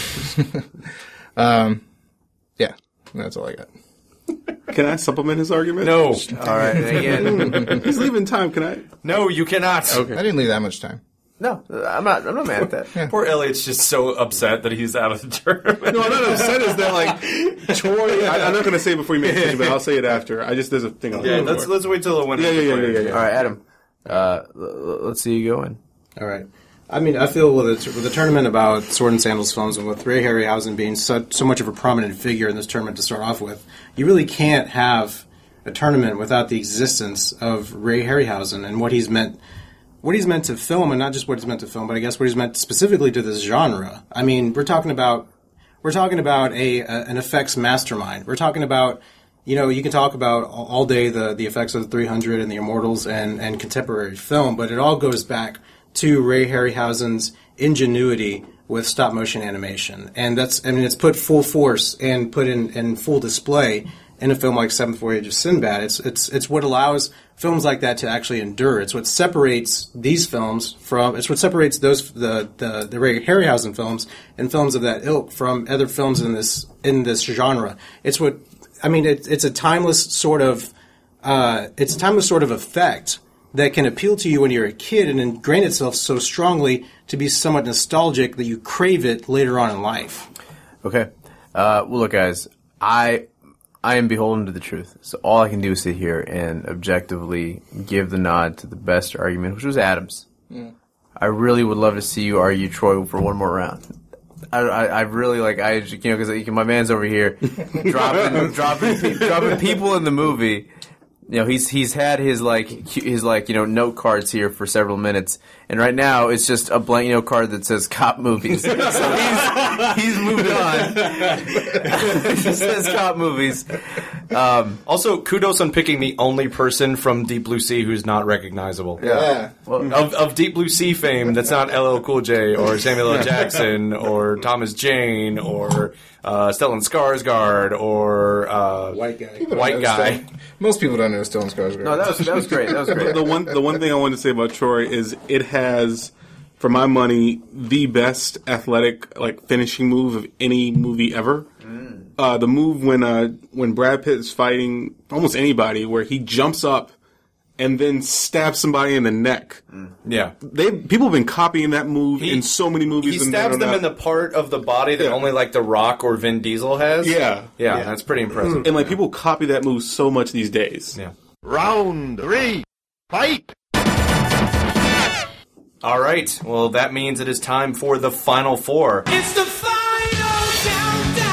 Yeah, that's all I got. Can I supplement his argument? No. All right. Again, He's leaving time. Can I? No, you cannot. Okay. I didn't leave that much time. no, I'm not mad at that. Poor Elliot's just so upset that he's out of the tournament. No, I'm not upset. Is that like Troy? I'm not going to say it before you make a decision, but I'll say it after. There's a thing. Yeah, let's wait till the winner. Yeah. All right, Adam. Let's see you go in. All right. I mean, I feel with the tournament about Sword and Sandals films, and with Ray Harryhausen being so much of a prominent figure in this tournament to start off with, you really can't have a tournament without the existence of Ray Harryhausen and what he's meant to film, and not just what he's meant to film, but I guess what he's meant specifically to this genre. I mean, we're talking about an effects mastermind. We're talking about, you can talk about all day the effects of the 300 and the Immortals and contemporary film, but it all goes back to Ray Harryhausen's ingenuity with stop motion animation. And it's put full force and put in full display in a film like Seventh Voyage of Sinbad. It's what allows films like that to actually endure. It's what separates these films it's what separates the Ray Harryhausen films and films of that ilk from other films in this genre. It's a timeless sort of effect that can appeal to you when you're a kid and ingrain itself so strongly to be somewhat nostalgic that you crave it later on in life. Okay. Well, look, guys, I am beholden to the truth, so all I can do is sit here and objectively give the nod to the best argument, which was Adam's. Yeah. I really would love to see you argue Troy for one more round. I really because my man's over here dropping people in the movie. He's had his note cards here for several minutes, and right now it's just a blank note card that says cop movies. So he's moved on. It just says cop movies. Also, kudos on picking the only person from Deep Blue Sea who's not recognizable. Yeah. Well, Of Deep Blue Sea fame, that's not LL Cool J or Samuel L. Jackson or Thomas Jane or Stellan Skarsgård or White guy. Most people don't know Stellan Skarsgård. no, that was great. That was great. The one thing I wanted to say about Troy is it has, for my money, the best athletic finishing move of any movie ever. The move when Brad Pitt is fighting almost anybody, where he jumps up and then stabs somebody in the neck. Yeah. People have been copying that move in so many movies. He stabs them in the part of the body that only The Rock or Vin Diesel has. Yeah. Yeah, that's pretty impressive. And people copy that move so much these days. Yeah. Round 3. Fight! All right. Well, that means it is time for the Final Four. It's the final countdown.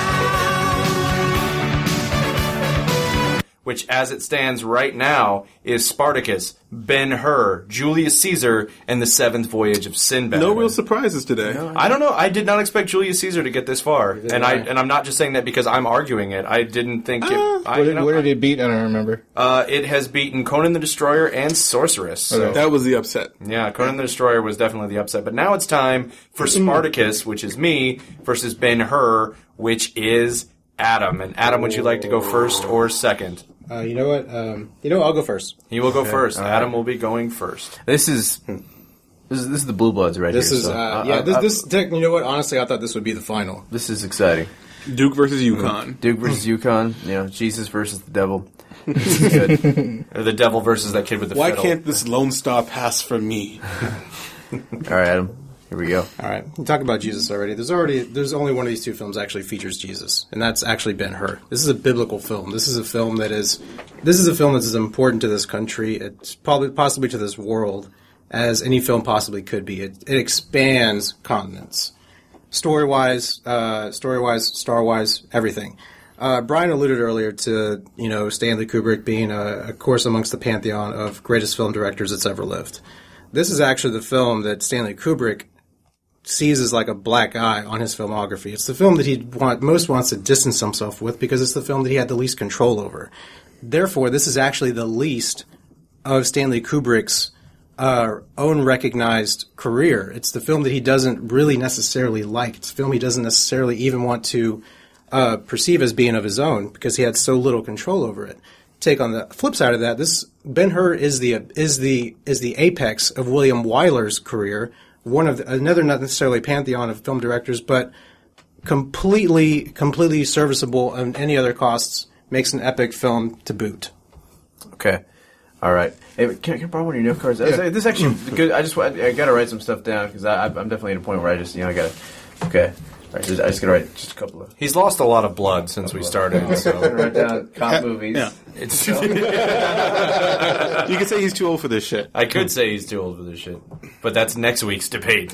Which, as it stands right now, is Spartacus, Ben-Hur, Julius Caesar, and the Seventh Voyage of Sinbad. No real surprises today. I don't know. I did not expect Julius Caesar to get this far, and I'm not just saying that because I'm arguing it. I didn't think it. What did it beat? I don't remember. It has beaten Conan the Destroyer and Sorceress. So. That was the upset. Yeah, Conan the Destroyer was definitely the upset. But now it's time for Spartacus, which is me, versus Ben-Hur, which is Adam. And Adam, would you like to go first or second? You know what? I'll go first. He will go first. Adam will be going first. This is the Blue Bloods right This here. is so, you know what? Honestly, I thought this would be the final. this is exciting. Duke versus Yukon. Duke versus Yukon. Jesus versus the devil. This is good. Or the devil versus that kid with the Why fiddle. can't this Lone Star pass for me? All right, Adam. Here we go. All right, we talked about Jesus already. There's only one of these two films that actually features Jesus, and that's actually Ben-Hur. This is a biblical film. This is a film that's as important to this country, it's probably possibly to this world, as any film possibly could be. It expands continents. story-wise, star-wise, everything. Brian alluded earlier to, Stanley Kubrick being, of course, amongst the pantheon of greatest film directors that's ever lived. This is actually the film that Stanley Kubrick sees as like a black eye on his filmography. It's the film that he most wants to distance himself with because it's the film that he had the least control over. Therefore, this is actually the least of Stanley Kubrick's own recognized career. It's the film that he doesn't really necessarily like. It's a film he doesn't necessarily even want to perceive as being of his own because he had so little control over it. Take on the flip side of that, this Ben-Hur is the apex of William Wyler's career, another not necessarily pantheon of film directors, but completely serviceable on any other costs. Makes an epic film to boot. Okay. All right. Hey, can I borrow one of your note cards? This is actually good. I got to write some stuff down because I'm definitely at a point where I just, I got to. Okay. All right, I just got to write just a couple of. He's lost a lot of blood since we started. So I'm going to write down cop movies. Yeah. You could say he's too old for this shit. I could say he's too old for this shit, but that's next week's debate.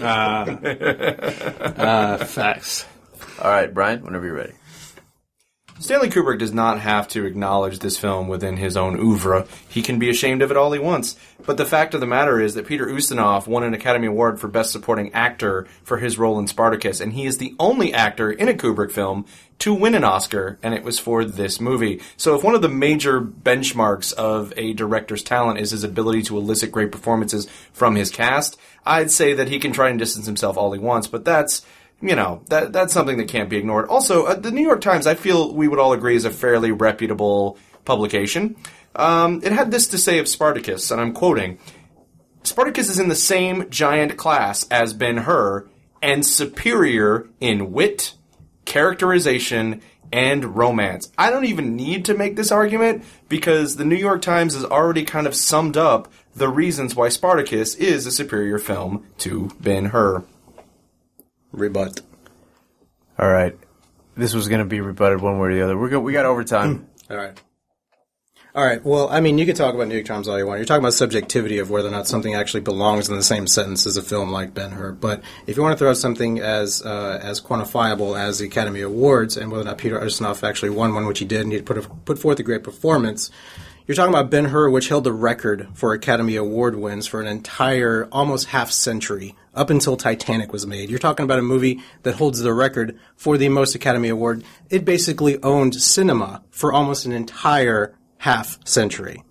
Facts. All right, Brian, whenever you're ready. Stanley Kubrick does not have to acknowledge this film within his own oeuvre. He can be ashamed of it all he wants. But the fact of the matter is that Peter Ustinov won an Academy Award for Best Supporting Actor for his role in Spartacus, and he is the only actor in a Kubrick film to win an Oscar, and it was for this movie. So if one of the major benchmarks of a director's talent is his ability to elicit great performances from his cast, I'd say that he can try and distance himself all he wants, but that's something that can't be ignored. Also, the New York Times, I feel we would all agree, is a fairly reputable publication. It had this to say of Spartacus, and I'm quoting, "Spartacus is in the same giant class as Ben-Hur, and superior in wit, characterization, and romance." I don't even need to make this argument, because the New York Times has already kind of summed up the reasons why Spartacus is a superior film to Ben-Hur. Rebut. All right. This was going to be rebutted one way or the other. We got overtime. All right. Well, I mean, you can talk about New York Times all you want. You're talking about subjectivity of whether or not something actually belongs in the same sentence as a film like Ben-Hur. But if you want to throw out something as quantifiable as the Academy Awards and whether or not Peter Ustinov actually won one, which he did, and he put forth a great performance, you're talking about Ben-Hur, which held the record for Academy Award wins for an entire, almost half-century, up until Titanic was made. You're talking about a movie that holds the record for the most Academy Award. It basically owned cinema for almost an entire half-century.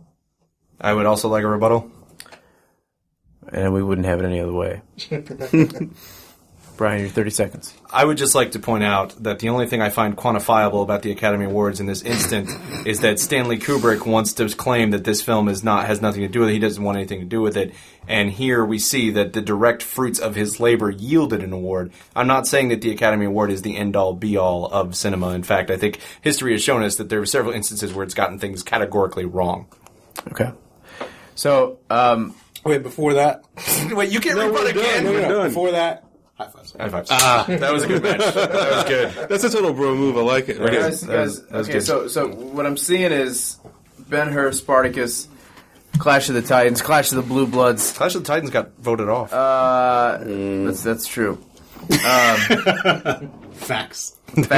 I would also like a rebuttal. And we wouldn't have it any other way. Brian, your 30 seconds. I would just like to point out that the only thing I find quantifiable about the Academy Awards in this instant is that Stanley Kubrick wants to claim that this film has nothing to do with it. He doesn't want anything to do with it. And here we see that the direct fruits of his labor yielded an award. I'm not saying that the Academy Award is the end-all, be-all of cinema. In fact, I think history has shown us that there are several instances where it's gotten things categorically wrong. Okay. So, wait, before that? Wait, you can't rebut again? No. Before that? High fives. High fives. That was a good match. That was good. That's a total bro move. I like it. Guys, okay, so what I'm seeing is Ben-Hur, Spartacus, Clash of the Titans, Clash of the Blue Bloods. Clash of the Titans got voted off. That's true. Facts.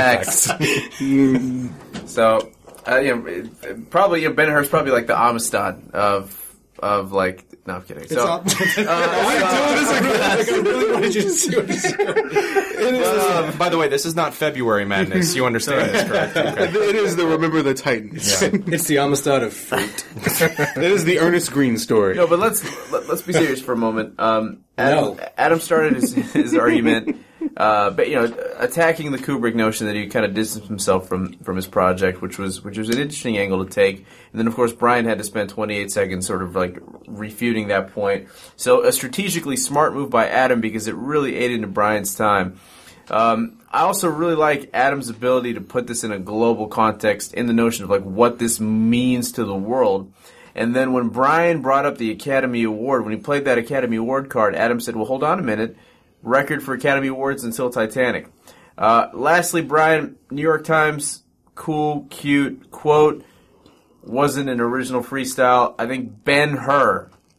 So, probably Ben-Hur's probably like the Amistad of like. No, I'm kidding. So, by the way, this is not February Madness. You understand this, correct? Okay. It is the Remember the Titans. Yeah. It's the Amistad of fruit. It is the Ernest Green story. No, but let's be serious for a moment. Adam started his argument, but attacking the Kubrick notion that he kind of distanced himself from his project, which was an interesting angle to take. And then, of course, Brian had to spend 28 seconds sort of like refuting that point. So a strategically smart move by Adam because it really ate into Brian's time. I also really like Adam's ability to put this in a global context in the notion of like what this means to the world. And then when Brian brought up the Academy Award, when he played that Academy Award card, Adam said, well, hold on a minute. Record for Academy Awards until Titanic. Lastly, Brian, New York Times, cool, cute, quote, wasn't an original freestyle. I think Ben-Hur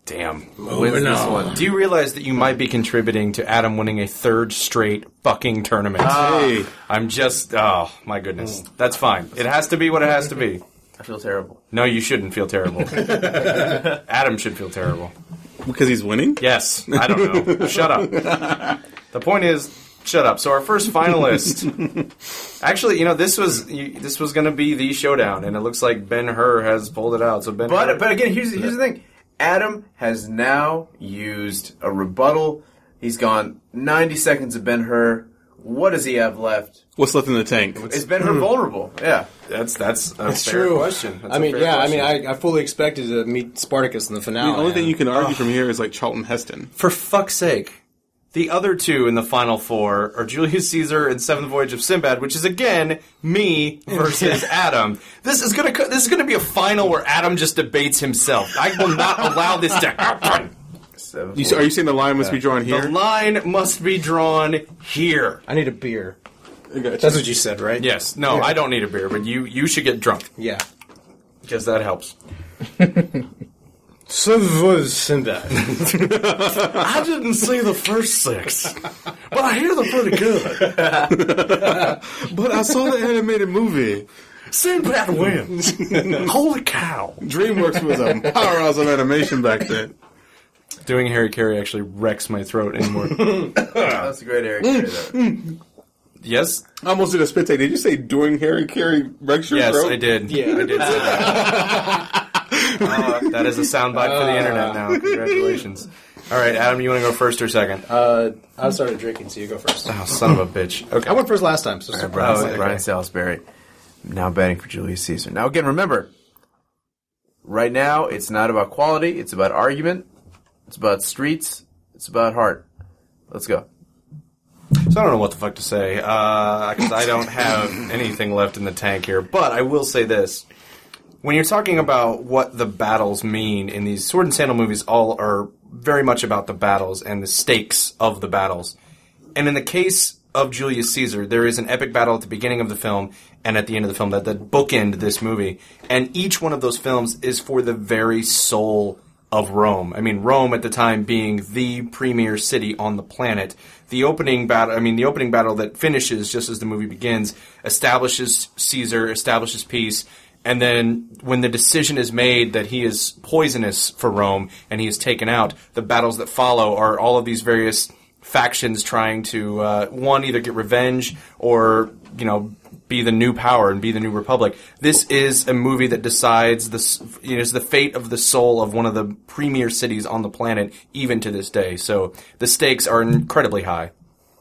Damn. wins this one. Do you realize that you might be contributing to Adam winning a third straight fucking tournament? Hey. I'm just, oh, my goodness. That's fine. It has to be what it has to be. I feel terrible. No, you shouldn't feel terrible. Adam should feel terrible. Because he's winning? Yes. I don't know. Shut up. The point is, shut up. So our first finalist. Actually, this was going to be the showdown, and it looks like Ben-Hur has pulled it out. So Ben. But again, here's the thing. Adam has now used a rebuttal. He's gone 90 seconds of Ben-Hur. What does he have left? What's left in the tank? Is Ben-Hur vulnerable? Yeah. That's a fair true. question. That's I a mean, fair yeah. question. I mean, I fully expected to meet Spartacus in the finale. The only thing you can argue from here is like Charlton Heston. For fuck's sake. The other two in the final four are Julius Caesar and Seventh Voyage of Sinbad, which is again me versus Adam. This is gonna be a final where Adam just debates himself. I will not allow this to happen. Are you saying the line must be drawn here? The line must be drawn here. I need a beer. Gotcha. That's what you said, right? Yes. No, I don't need a beer, but you should get drunk Yeah. because that helps. Sinbad. I didn't see the first six, but I hear they're pretty good. But I saw the animated movie. Sinbad wins. Holy cow. DreamWorks was a powerhouse of animation back then. Doing Harry Carey actually wrecks my throat anymore. That's a great Eric Carey, though. Yes? I almost did a spit take. Did you say doing Harry Carey wrecks your Yes, throat? I did. Yeah, I did say that. That is a soundbite for the internet now. Congratulations. All right, Adam, you want to go first or second? I started drinking, so you go first. Oh, son of a bitch. Okay. I went first last time, so surprise. Brian Salisbury, now betting for Julius Caesar. Now, again, remember, right now, it's not about quality. It's about argument. It's about streets. It's about heart. Let's go. So I don't know what the fuck to say, because I don't have anything left in the tank here. But I will say this. When you're talking about what the battles mean in these Sword and Sandal movies, all are very much about the battles and the stakes of the battles. And in the case of Julius Caesar, there is an epic battle at the beginning of the film and at the end of the film that bookend this movie. And each one of those films is for the very soul of Rome. I mean, Rome at the time being the premier city on the planet. The opening battle that finishes just as the movie begins, establishes Caesar, establishes peace, and then when the decision is made that he is poisonous for Rome and he is taken out, the battles that follow are all of these various factions trying to, one, either get revenge or, be the new power and be the new republic. This is a movie that decides is the fate of the soul of one of the premier cities on the planet, even to this day. So the stakes are incredibly high.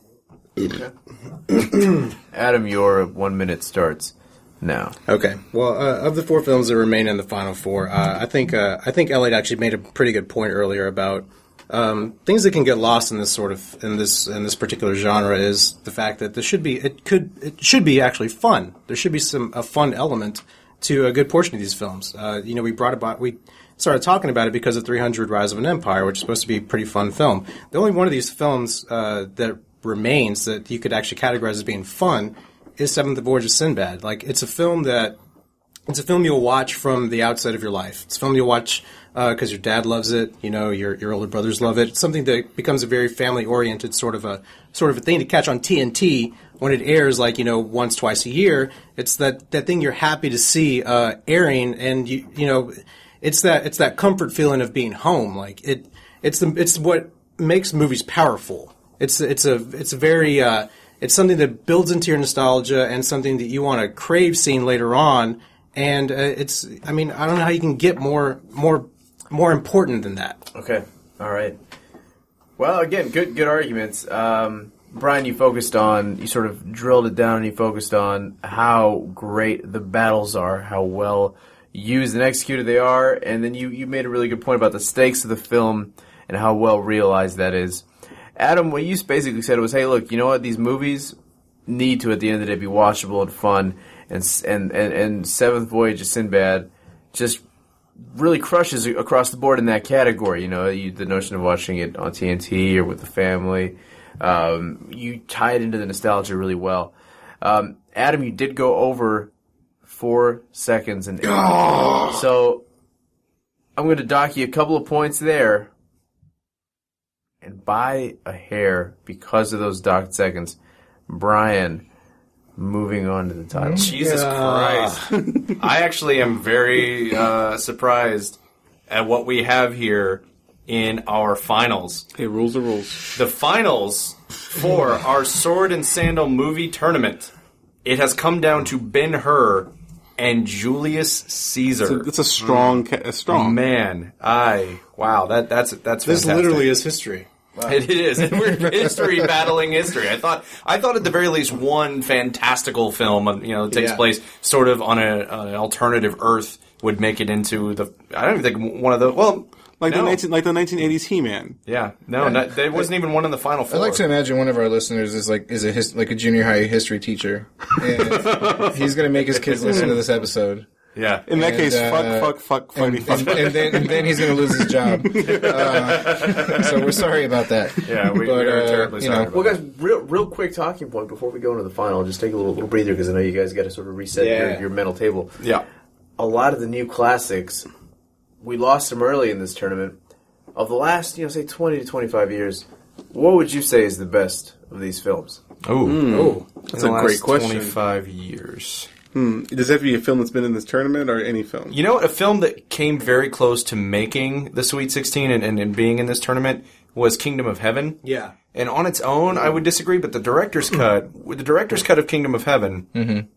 Adam, your 1 minute starts now. Okay. Well, of the four films that remain in the final four, I think Elliot actually made a pretty good point earlier about things that can get lost in this particular genre is the fact that it should be actually fun. There should be a fun element to a good portion of these films. We started talking about it because of 300: Rise of an Empire, which is supposed to be a pretty fun film. The only one of these films that remains that you could actually categorize as being fun is Seventh Voyage of Sinbad. Like, it's a film you'll watch from the outset of your life. It's a film you'll watch because your dad loves it. Your older brothers love it. It's something that becomes a very family-oriented sort of a thing to catch on TNT when it airs, once, twice a year. It's that thing you're happy to see airing, and it's that comfort feeling of being home. Like, it's what makes movies powerful. It's something that builds into your nostalgia and something that you want to crave seeing later on. And I don't know how you can get more important than that. Okay. All right. Well, again, good arguments. Brian, you sort of drilled it down and you focused on how great the battles are, how well used and executed they are, and then you made a really good point about the stakes of the film and how well realized that is. Adam, what you basically said was, hey, look, you know what? These movies need to, at the end of the day, be watchable and fun. And Seventh Voyage of Sinbad just really crushes across the board in that category. The notion of watching it on TNT or with the family, you tie it into the nostalgia really well. Adam, you did go over 4 seconds and 8. So I'm going to dock you a couple of points there. And by a hair, because of those docked seconds, Brian, moving on to the title. Jesus Christ. I actually am very surprised at what we have here in our finals. Hey, rules are rules. The finals for our Sword and Sandal movie tournament. It has come down to Ben-Hur and Julius Caesar. It's a strong. Man, wow, that's This fantastic. literally is history. Wow. It is. We're history battling history. I thought at the very least one fantastical film, that takes place sort of on an alternative Earth would make it into the. I don't even think one of the. Well, like no. the 1980s He-Man. Yeah, no, there wasn't even one in the final four. I'd like to imagine one of our listeners is a junior high history teacher, and he's going to make his kids listen to this episode. Yeah. In that case, fuck. And then he's going to lose his job. So we're sorry about that. Yeah, we are terribly sorry. Well, guys, real quick talking point before we go into the final. Just take a little breather because I know you guys got to sort of reset your mental table. Yeah. A lot of the new classics, we lost them early in this tournament. Of the last, say 20 to 25 years, what would you say is the best of these films? That's a great question. 25 years. Does it have to be a film that's been in this tournament or any film? You know, a film that came very close to making the Sweet 16 and being in this tournament was Kingdom of Heaven. Yeah. And on its own, I would disagree, but the director's cut of Kingdom of Heaven,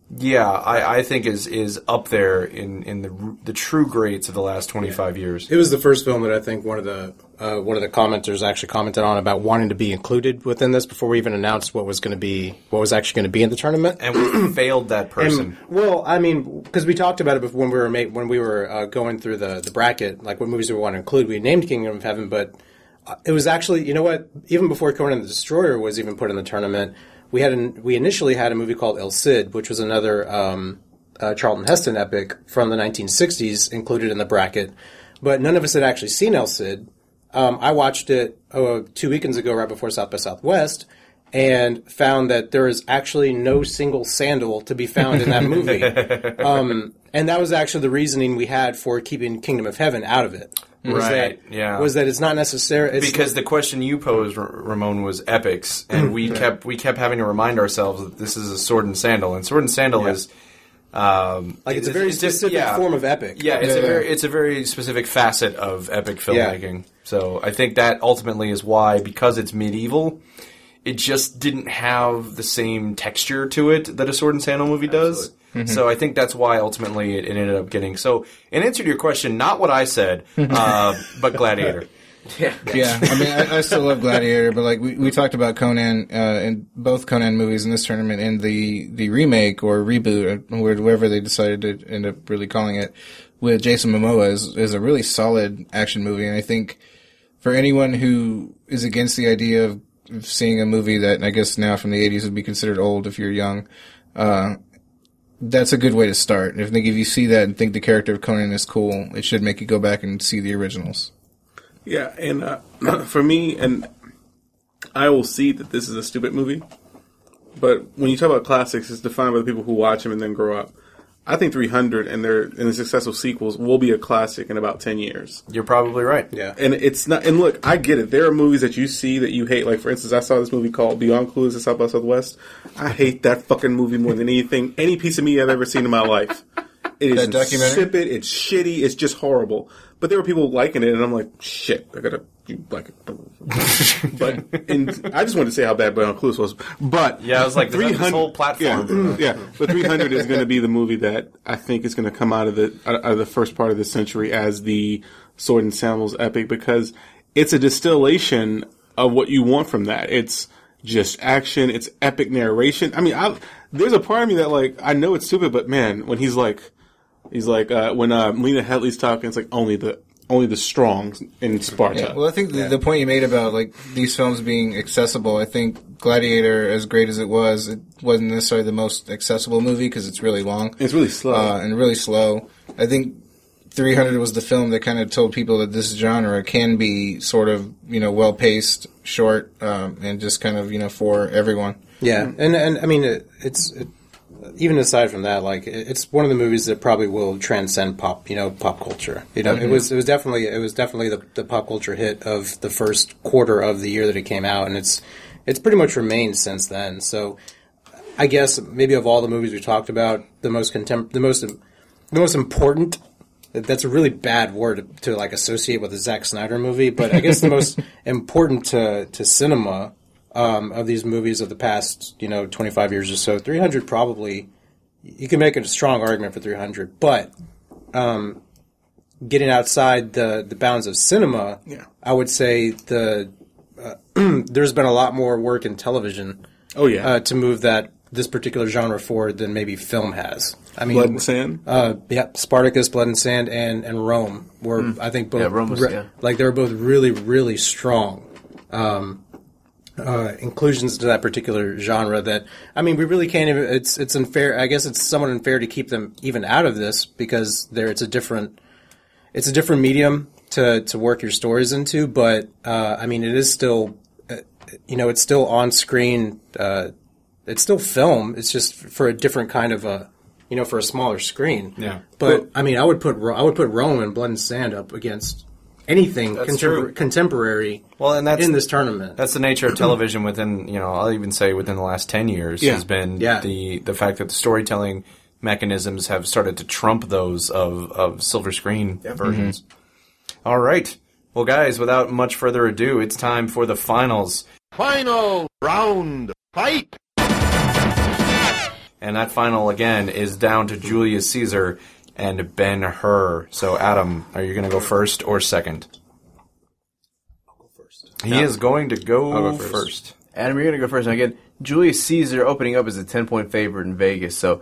I think is up there in the true greats of the last 25 years. It was the first film that I think one of the commenters actually commented on about wanting to be included within this before we even announced what was actually going to be in the tournament. And we failed that person. Because we talked about it before when we were going through the bracket, like what movies we want to include. We named Kingdom of Heaven, but it was actually, you know what? Even before Conan the Destroyer was even put in the tournament, we initially had a movie called El Cid, which was another Charlton Heston epic from the 1960s included in the bracket. But none of us had actually seen El Cid. I watched it 2 weekends ago, right before South by Southwest, and found that there is actually no single sandal to be found in that movie. And that was actually the reasoning we had for keeping Kingdom of Heaven out of it. Was that it's not necessary because the question you posed, Ramon, was epics, and we kept having to remind ourselves that this is a Sword and Sandal, and Sword and Sandal is it's a very specific form of epic. Yeah, it's a very specific facet of epic filmmaking. Yeah. So I think that ultimately is why, because it's medieval, it just didn't have the same texture to it that a Sword and Sandal movie does. Mm-hmm. So I think that's why ultimately it ended up getting. So in answer to your question, not what I said, but Gladiator. Yeah. I mean, I still love Gladiator, but like we talked about Conan in both Conan movies in this tournament, and the remake or reboot, or whatever they decided to end up really calling it, with Jason Momoa is a really solid action movie. And I think for anyone who is against the idea of seeing a movie that I guess now from the 80s would be considered old if you're young, that's a good way to start. If you see that and think the character of Conan is cool, it should make you go back and see the originals. Yeah, and for me, and I will see that this is a stupid movie, but when you talk about classics, it's defined by the people who watch them and then grow up. I think 300 and the successful sequels will be a classic in about 10 years. You're probably right. Yeah. And it's not, and look, I get it. There are movies that you see that you hate. Like, for instance, I saw this movie called Beyond Clueless at South by Southwest. I hate that fucking movie more than anything, any piece of media I've ever seen in my life. It is insipid, it's shitty, it's just horrible. But there were people liking it, and I'm like, shit, I gotta like it. But I just wanted to say how bad Beyond Clueless was. But yeah, I was like, 300 this whole platform. Yeah, but 300 is going to be the movie that I think is going to come out of the first part of the century as the Sword and Sandals epic, because it's a distillation of what you want from that. It's just action, it's epic narration. I mean, there's a part of me that like, I know it's stupid, but man, when he's like when Lena Headley's talking, it's like only the strong in Sparta. Yeah, well, I think the point you made about like these films being accessible, I think Gladiator, as great as it wasn't necessarily the most accessible movie because it's really long. It's really slow. And really slow. I think 300 was the film that kind of told people that this genre can be sort of, well-paced, short, and just kind of, for everyone. Yeah, and I mean, even aside from that, like it's one of the movies that probably will transcend pop culture. It was definitely the pop culture hit of the first quarter of the year that it came out, and it's pretty much remained since then. So I guess maybe of all the movies we talked about, the most important. That's a really bad word to like associate with a Zack Snyder movie, but I guess the most important to cinema of these movies of the past 25 years or so, 300 probably. You can make a strong argument for 300, but getting outside the bounds of cinema, I would say there's been a lot more work in television. Oh yeah, to move this particular genre forward than maybe film has. I mean, Blood and Sand. Spartacus, Blood and Sand, and Rome were I think both Rome was, like they were both really really strong inclusions to that particular genre. That I mean, we really can't even. It's unfair. I guess it's somewhat unfair to keep them even out of this because it's a different medium to work your stories into. But I mean, it is still it's still on screen. It's still film. It's just for a different kind of for a smaller screen. Yeah. But I mean, I would put Rome and Blood and Sand up against anything contemporary. Well, and that's in this tournament. That's the nature of television within, I'll even say within the last 10 years has been the fact that the storytelling mechanisms have started to trump those of silver screen versions. Mm-hmm. All right. Well, guys, without much further ado, it's time for the finals. Final round, fight! And that final, again, is down to Julius Caesar and Ben-Hur. So, Adam, are you going to go first or second? I'll go first. He is going to go first. Adam, you're going to go first. And again, Julius Caesar opening up as a 10-point favorite in Vegas. So,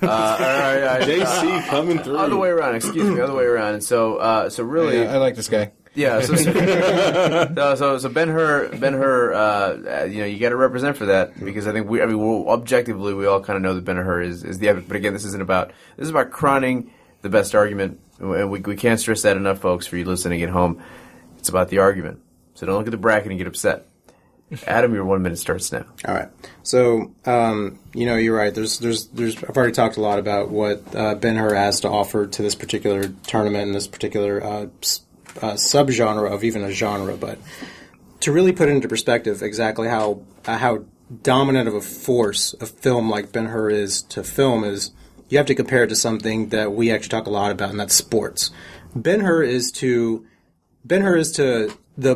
JC coming through. Other way around, other way around. And so really... Yeah, I like this guy. Yeah, so Ben-Hur, you got to represent for that because I think objectively we all kind of know that Ben-Hur is the epic. But again, this is about crowning the best argument, and we can't stress that enough, folks. For you listening at home, it's about the argument. So don't look at the bracket and get upset. Adam, your 1 minute starts now. All right. So you're right. There's I've already talked a lot about what Ben-Hur has to offer to this particular tournament and this particular subgenre of even a genre, but to really put it into perspective exactly how dominant of a force a film like Ben-Hur is to film is you have to compare it to something that we actually talk a lot about, and that's sports. Ben-Hur is to the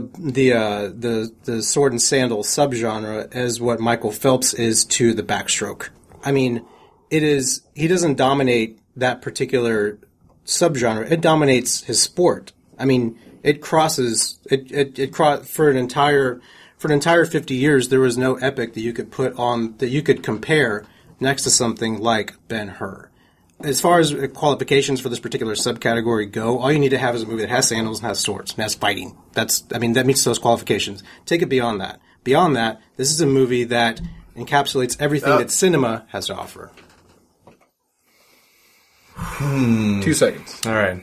sword and sandal subgenre as what Michael Phelps is to the backstroke. I mean, he doesn't dominate that particular subgenre. It dominates his sport. I mean, it crosses for an entire 50 years. There was no epic that you could compare next to something like Ben-Hur. As far as qualifications for this particular subcategory go, all you need to have is a movie that has sandals and has swords and has fighting. That meets those qualifications. Take it beyond that. Beyond that, this is a movie that encapsulates everything that cinema has to offer. 2 seconds. All right.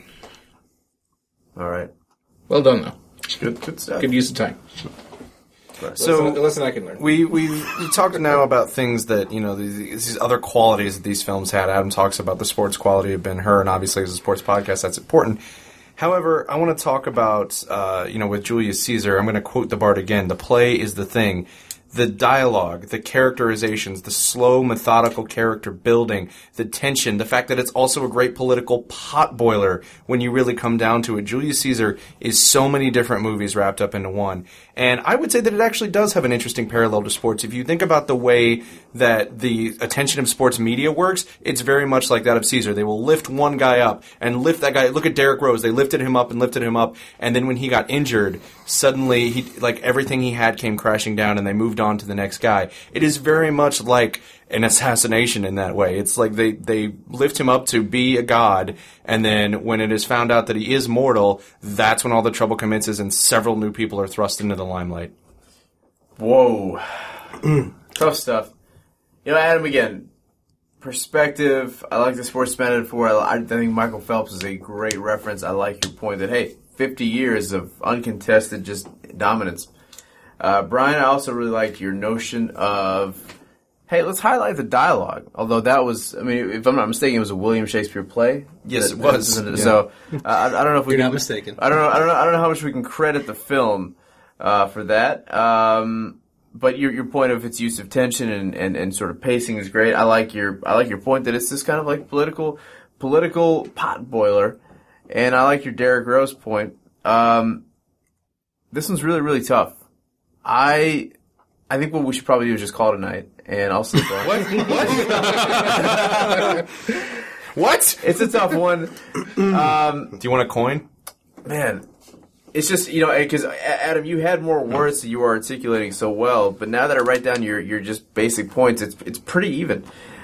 Well done, though. Good stuff. Good use of time. So lesson I can learn. We talked now about things that these other qualities that these films had. Adam talks about the sports quality of Ben-Hur, and obviously as a sports podcast, that's important. However, I want to talk about with Julius Caesar. I'm going to quote the Bard again. The play is the thing. The dialogue, the characterizations, the slow, methodical character building, the tension, the fact that it's also a great political potboiler when you really come down to it. Julius Caesar is so many different movies wrapped up into one. And I would say that it actually does have an interesting parallel to sports. If you think about the way that the attention of sports media works, it's very much like that of Caesar. They will lift one guy up and lift that guy. Look at Derrick Rose. They lifted him up and lifted him up. And then when he got injured, suddenly everything he had came crashing down and they moved on to the next guy. It is very much like an assassination in that way. It's like they lift him up to be a god, and then when it is found out that he is mortal, that's when all the trouble commences and several new people are thrust into the limelight. Whoa. Tough stuff. Adam, again, perspective. I like the sports metaphor. I think Michael Phelps is a great reference. I like your point that, hey, 50 years of uncontested just dominance. Brian, I also really liked your notion of Hey, let's highlight the dialogue. Although that was, I mean, if I'm not mistaken, it was a William Shakespeare play. Yes, it was. So I don't know if we You're can, not mistaken. I don't know how much we can credit the film for that. But your point of its use of tension and sort of pacing is great. I like your point that it's this kind of like political pot boiler, and I like your Derek Rose point. This one's really, really tough. I think what we should probably do is just call it a night, and I'll sleep on it. What? It's a tough one. Do you want a coin? Man, it's just, because Adam, you had more words that you were articulating so well, but now that I write down your just basic points, it's pretty even.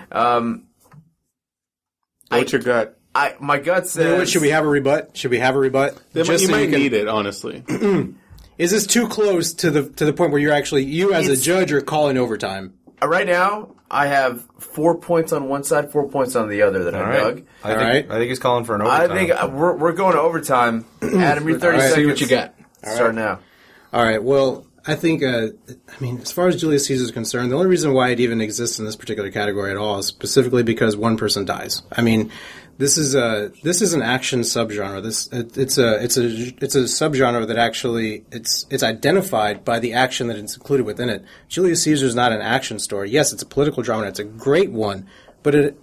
What's your gut? My gut says... You know what, should we have a rebut? You might need it, honestly. Is this too close to the point where you're actually, as a judge, are calling overtime? Right now, I have 4 points on one side, 4 points on the other that I dug. I think he's calling for an overtime. I think we're going to overtime. Adam, you're 30 seconds. See what you got. Start now. All right. Well, I think, as far as Julius Caesar is concerned, the only reason why it even exists in this particular category at all is specifically because one person dies. I mean, this is an action subgenre. It's a subgenre that actually it's identified by the action that is included within it. Julius Caesar is not an action story. Yes, it's a political drama. And it's a great one, but it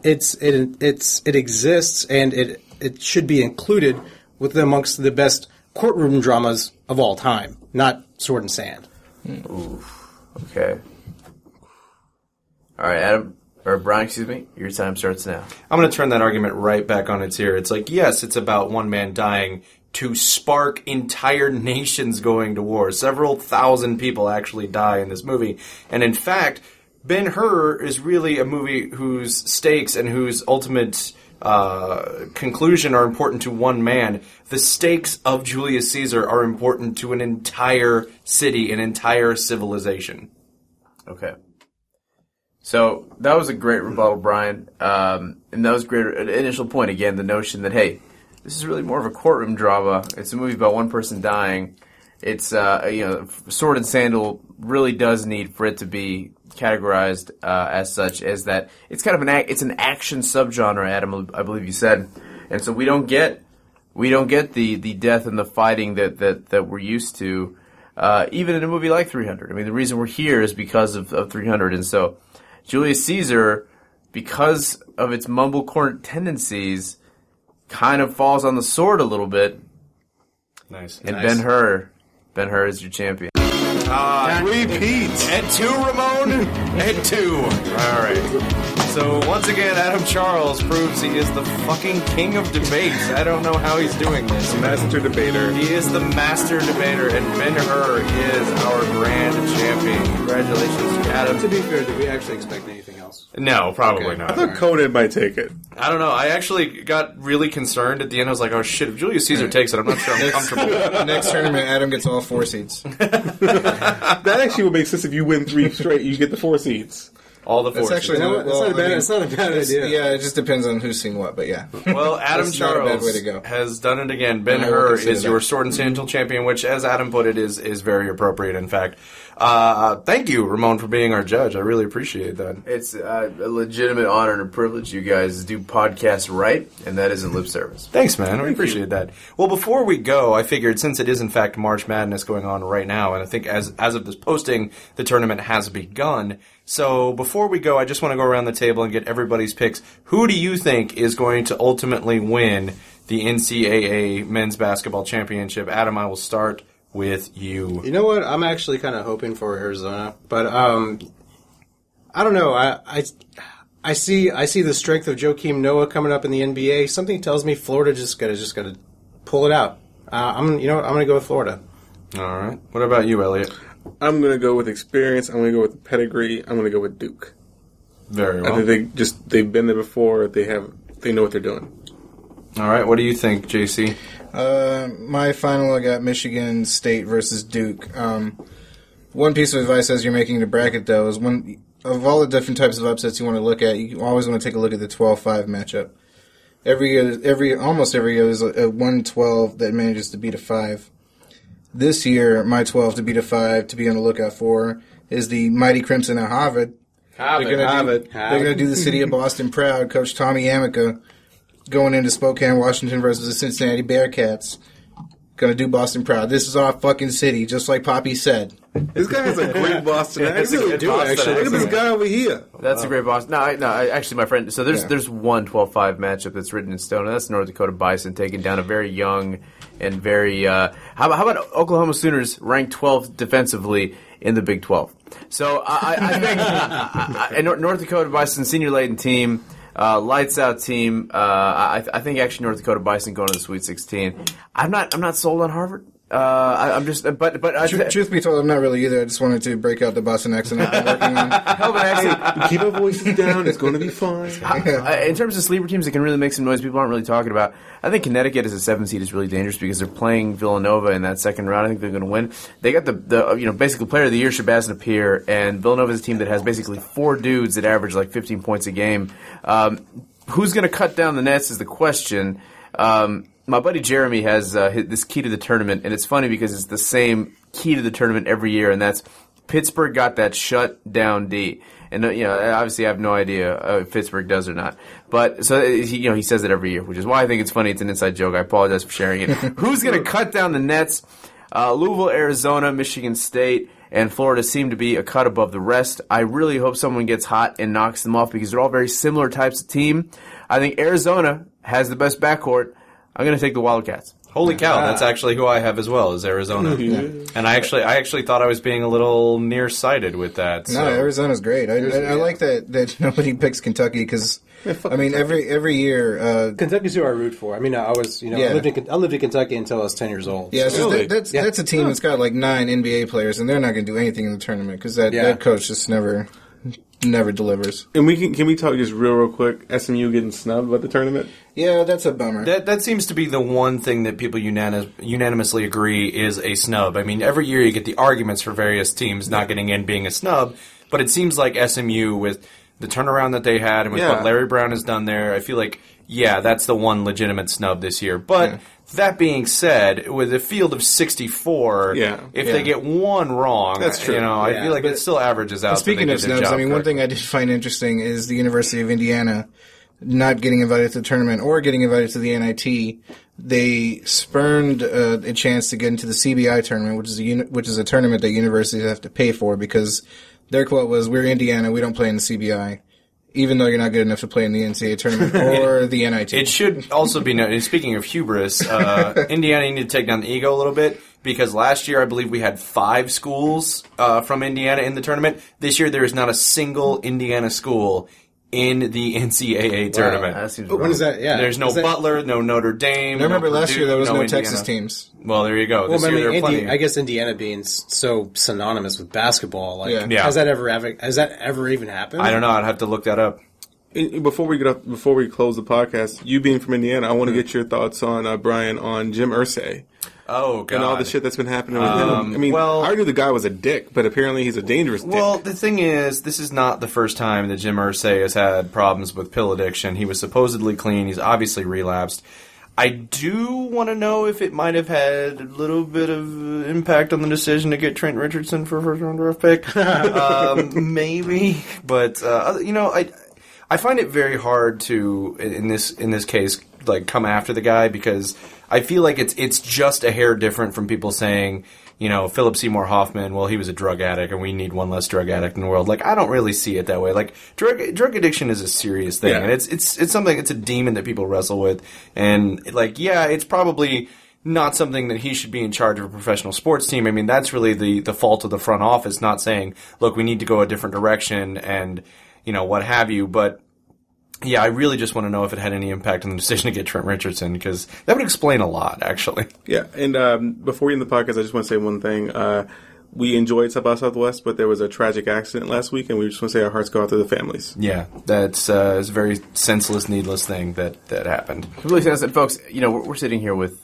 exists and it should be included amongst the best courtroom dramas of all time, not Sword and Sand. Oof. Okay. All right, Adam. Or Brian, excuse me, your time starts now. I'm going to turn that argument right back on its ear. It's like, yes, it's about one man dying to spark entire nations going to war. Several thousand people actually die in this movie. And in fact, Ben-Hur is really a movie whose stakes and whose ultimate conclusion are important to one man. The stakes of Julius Caesar are important to an entire city, an entire civilization. Okay. So that was a great rebuttal, Brian, and that was a great initial point. Again, the notion that, hey, this is really more of a courtroom drama. It's a movie about one person dying. It's Sword and Sandal really does need for it to be categorized as such, as that it's kind of it's an action subgenre. Adam, I believe you said, and so we don't get the death and the fighting that we're used to, even in a movie like 300. I mean, the reason we're here is because of 300, and so. Julius Caesar, because of its mumblecore tendencies, kind of falls on the sword a little bit. Nice. And nice. Ben-Hur is your champion. Repeat. And 2, Ramon. And 2. All right. So once again, Adam Charles proves he is the fucking king of debates. I don't know how he's doing this. Master debater. He is the master debater, and Ben-Hur is our grand champion. Congratulations, Adam. To be fair, did we actually expect anything else? No, probably not. I thought Conan might take it. I don't know. I actually got really concerned at the end. I was like, oh shit, if Julius Caesar takes it, I'm not sure I'm comfortable. Next tournament, Adam gets all 4 seeds. That actually would make sense if you win 3 straight, you get the 4 seeds. All the 4 That's actually seeds. It's not a bad idea. Yeah, it just depends on who's seen what, but yeah. Well, Adam That's not a bad way to Charles go. has done it again. I Ben-Hur will consider is your that. Sword and Sandal champion, which, as Adam put it, is very appropriate, in fact. Thank you, Ramon, for being our judge. I really appreciate that. It's a legitimate honor and a privilege you guys do podcasts right, and that isn't lip service. Thanks, man. We appreciate that. Well, before we go, I figured since it is in fact March Madness going on right now, and I think as of this posting, the tournament has begun. So before we go, I just want to go around the table and get everybody's picks. Who do you think is going to ultimately win the NCAA Men's Basketball Championship? Adam, I will start with you. You know what? I'm actually kind of hoping for Arizona, but I don't know. I see the strength of Joakim Noah coming up in the NBA. Something tells me Florida just gotta pull it out. I'm gonna go with Florida. All right. What about you, Elliot? I'm going to go with experience. I'm going to go with pedigree. I'm going to go with Duke. Very well. I think they've been there before. They know what they're doing. All right. What do you think, JC? My final, I got Michigan State versus Duke. One piece of advice as you're making the bracket, though, is of all the different types of upsets you want to look at, you always want to take a look at the 12-5 matchup. Almost every year, there's a 1-12 that manages to beat a 5. This year, my 12 to beat a 5 to be on the lookout for is the Mighty Crimson of Harvard. They're gonna do the city of Boston proud. Coach Tommy Amica going into Spokane, Washington versus the Cincinnati Bearcats. Gonna do Boston proud. This is our fucking city, just like Poppy said. This guy has a great Boston accent. Look at this guy over here. That's a great Boston. Actually, my friend. So there's one 12-5 matchup that's written in stone, and that's North Dakota Bison taking down a very young and very. How about Oklahoma Sooners ranked 12th defensively in the Big 12? So I think North Dakota Bison senior laden team. Lights out team. I think actually North Dakota Bison going to the Sweet 16. I'm not sold on Harvard. I'm just, Truth be told, I'm not really either. I just wanted to break out the Boston accent I've been working on. Hell, but actually, keep our voices down. It's going to be fine. In terms of sleeper teams that can really make some noise, people aren't really talking about. I think Connecticut as a 7 seed is really dangerous because they're playing Villanova in that second round. I think they're going to win. They got the basically player of the year Shabazz Napier, and Villanova is a team that has basically 4 dudes that average like 15 points a game. Who's going to cut down the nets is the question. My buddy Jeremy has this key to the tournament, and it's funny because it's the same key to the tournament every year, and that's Pittsburgh got that shut down D. And obviously I have no idea if Pittsburgh does or not. But so he says it every year, which is why I think it's funny. It's an inside joke. I apologize for sharing it. Who's going to cut down the nets? Louisville, Arizona, Michigan State, and Florida seem to be a cut above the rest. I really hope someone gets hot and knocks them off because they're all very similar types of team. I think Arizona has the best backcourt. I'm going to take the Wildcats. Holy cow, that's actually who I have as well, is Arizona. And I actually thought I was being a little nearsighted with that. So. No, Arizona's great. I like that nobody picks Kentucky because, I mean, every year... Kentucky's who I root for. I mean, I lived in Kentucky until I was 10 years old. Yeah, so that's a team that's got like 9 NBA players, and they're not going to do anything in the tournament because that coach just never delivers. And can we talk just real quick? SMU getting snubbed at the tournament. Yeah, that's a bummer. That seems to be the one thing that people unanimously agree is a snub. I mean, every year you get the arguments for various teams not getting in being a snub, but it seems like SMU with the turnaround that they had and with what Larry Brown has done there, I feel like that's the one legitimate snub this year. But that being said, with a field of 64, if they get one wrong, that's true. I feel like it still averages out. Speaking of snubs, I mean, one thing I did find interesting is the University of Indiana not getting invited to the tournament or getting invited to the NIT. They spurned a chance to get into the CBI tournament, which is a tournament that universities have to pay for because their quote was, "We're Indiana, we don't play in the CBI." Even though you're not good enough to play in the NCAA tournament or the NIT. It should also be noted, speaking of hubris, Indiana needed to take down the ego a little bit because last year I believe we had 5 schools from Indiana in the tournament. This year there is not a single Indiana school in the NCAA tournament. That seems when is that? Yeah. There's no Butler, no Notre Dame. I remember last Purdue, year there was no Indiana. Texas teams. Well, there you go. Well, This year there are plenty. I guess Indiana being so synonymous with basketball, Yeah. has that ever even happened? I don't know. I'd have to look that up. Before we close the podcast, you being from Indiana, I want to get your thoughts on Brian on Jim Irsay. Oh, God. And all the shit that's been happening with him. I mean, I knew the guy was a dick, but apparently he's a dangerous dick. Well, the thing is, this is not the first time that Jim Irsay has had problems with pill addiction. He was supposedly clean. He's obviously relapsed. I do want to know if it might have had a little bit of impact on the decision to get Trent Richardson for a first-round draft pick. Maybe. But, I find it very hard to, in this case, like come after the guy because I feel like it's just a hair different from people saying, Philip Seymour Hoffman, well, he was a drug addict and we need one less drug addict in the world. Like, I don't really see it that way. Like, drug addiction is a serious thing. And it's something, it's a demon that people wrestle with. And, like, it's probably not something that he should be in charge of a professional sports team. I mean, that's really the fault of the front office, not saying, look, we need to go a different direction and, what have you. But, I really just want to know if it had any impact on the decision to get Trent Richardson, because that would explain a lot, actually. Yeah, and before we end the podcast, I just want to say one thing. We enjoyed South by Southwest, but there was a tragic accident last week, and we just want to say our hearts go out to the families. Yeah, that's a very senseless, needless thing that happened. Really senseless. Folks, we're sitting here with,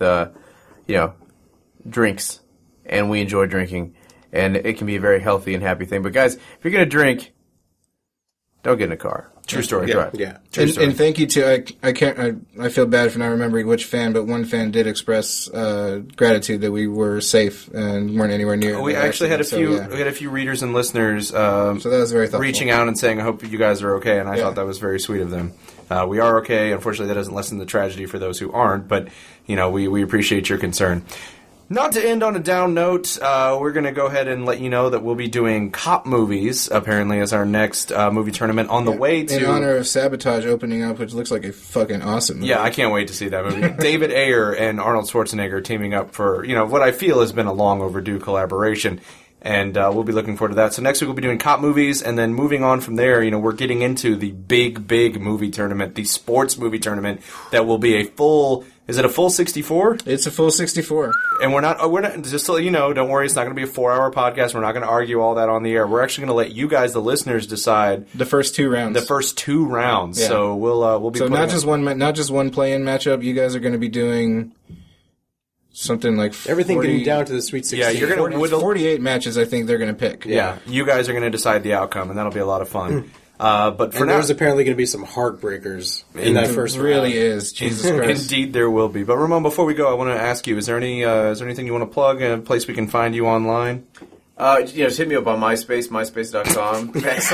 drinks, and we enjoy drinking, and it can be a very healthy and happy thing. But guys, if you're going to drink, don't get in a car. True story. Drive. Yeah. And thank you to I feel bad for not remembering which fan, but one fan did express gratitude that we were safe and weren't anywhere near. We the actually had a accident, few. so, yeah. We had a few readers and listeners. So that was very thoughtful. Reaching out and saying, "I hope you guys are okay," and I Yeah. thought that was very sweet of them. We are okay. Unfortunately, that doesn't lessen the tragedy for those who aren't, but we appreciate your concern. Not to end on a down note, we're going to go ahead and let you know that we'll be doing cop movies, apparently, as our next movie tournament on the way to... In honor of Sabotage opening up, which looks like a fucking awesome movie. Yeah, I can't wait to see that movie. David Ayer and Arnold Schwarzenegger teaming up for, what I feel has been a long overdue collaboration. And we'll be looking forward to that. So next week we'll be doing cop movies, and then moving on from there, we're getting into the big movie tournament, the sports movie tournament, that will be a full... Is it a full 64? It's a full 64. And we're not, just to let you know, don't worry, it's not going to be a 4-hour podcast. We're not going to argue all that on the air. We're actually going to let you guys, the listeners, decide the first 2 rounds. Yeah. So we'll be. So not just one play-in matchup. You guys are going to be doing something like everything getting down to the Sweet 16. Yeah, you're going to 48 matches. I think they're going to pick. Yeah, you guys are going to decide the outcome, and that'll be a lot of fun. But for now, there's apparently going to be some heartbreakers in that first round. Really is. Jesus Christ. Indeed, there will be. But Ramon, before we go, I want to ask you: is there anything you want to plug? A place we can find you online? Just hit me up on MySpace, myspace.com.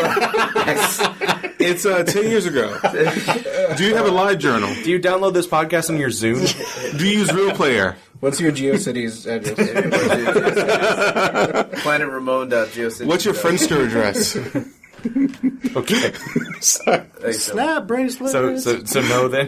It's 10 years ago. Do you have a live journal? Do you download this podcast on your Zoom? Do you use Real Player? What's your GeoCities address? PlanetRamon.geocities. What's your Friendster address? Okay. Snap, brain split. So no then.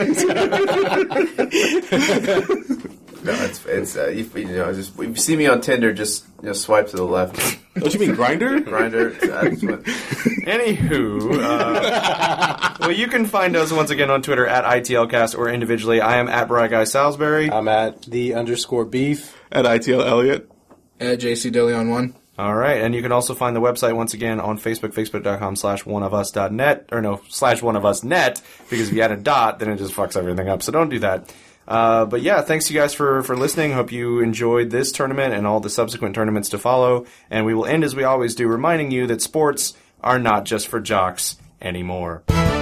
No, it's if you see me on Tinder, just swipe to the left. Don't you mean Grindr? Grindr. Anywho, well, you can find us once again on Twitter at ITLcast or individually. I am at Guy Salisbury. I'm at _beef. At ITL Elliott. At JC Deleon1. All right, and you can also find the website once again on Facebook, facebook.com/oneofus.net, or no, /oneofusnet, because if you add a dot, then it just fucks everything up, so don't do that. But yeah, thanks you guys for listening. Hope you enjoyed this tournament and all the subsequent tournaments to follow, and we will end as we always do, reminding you that sports are not just for jocks anymore.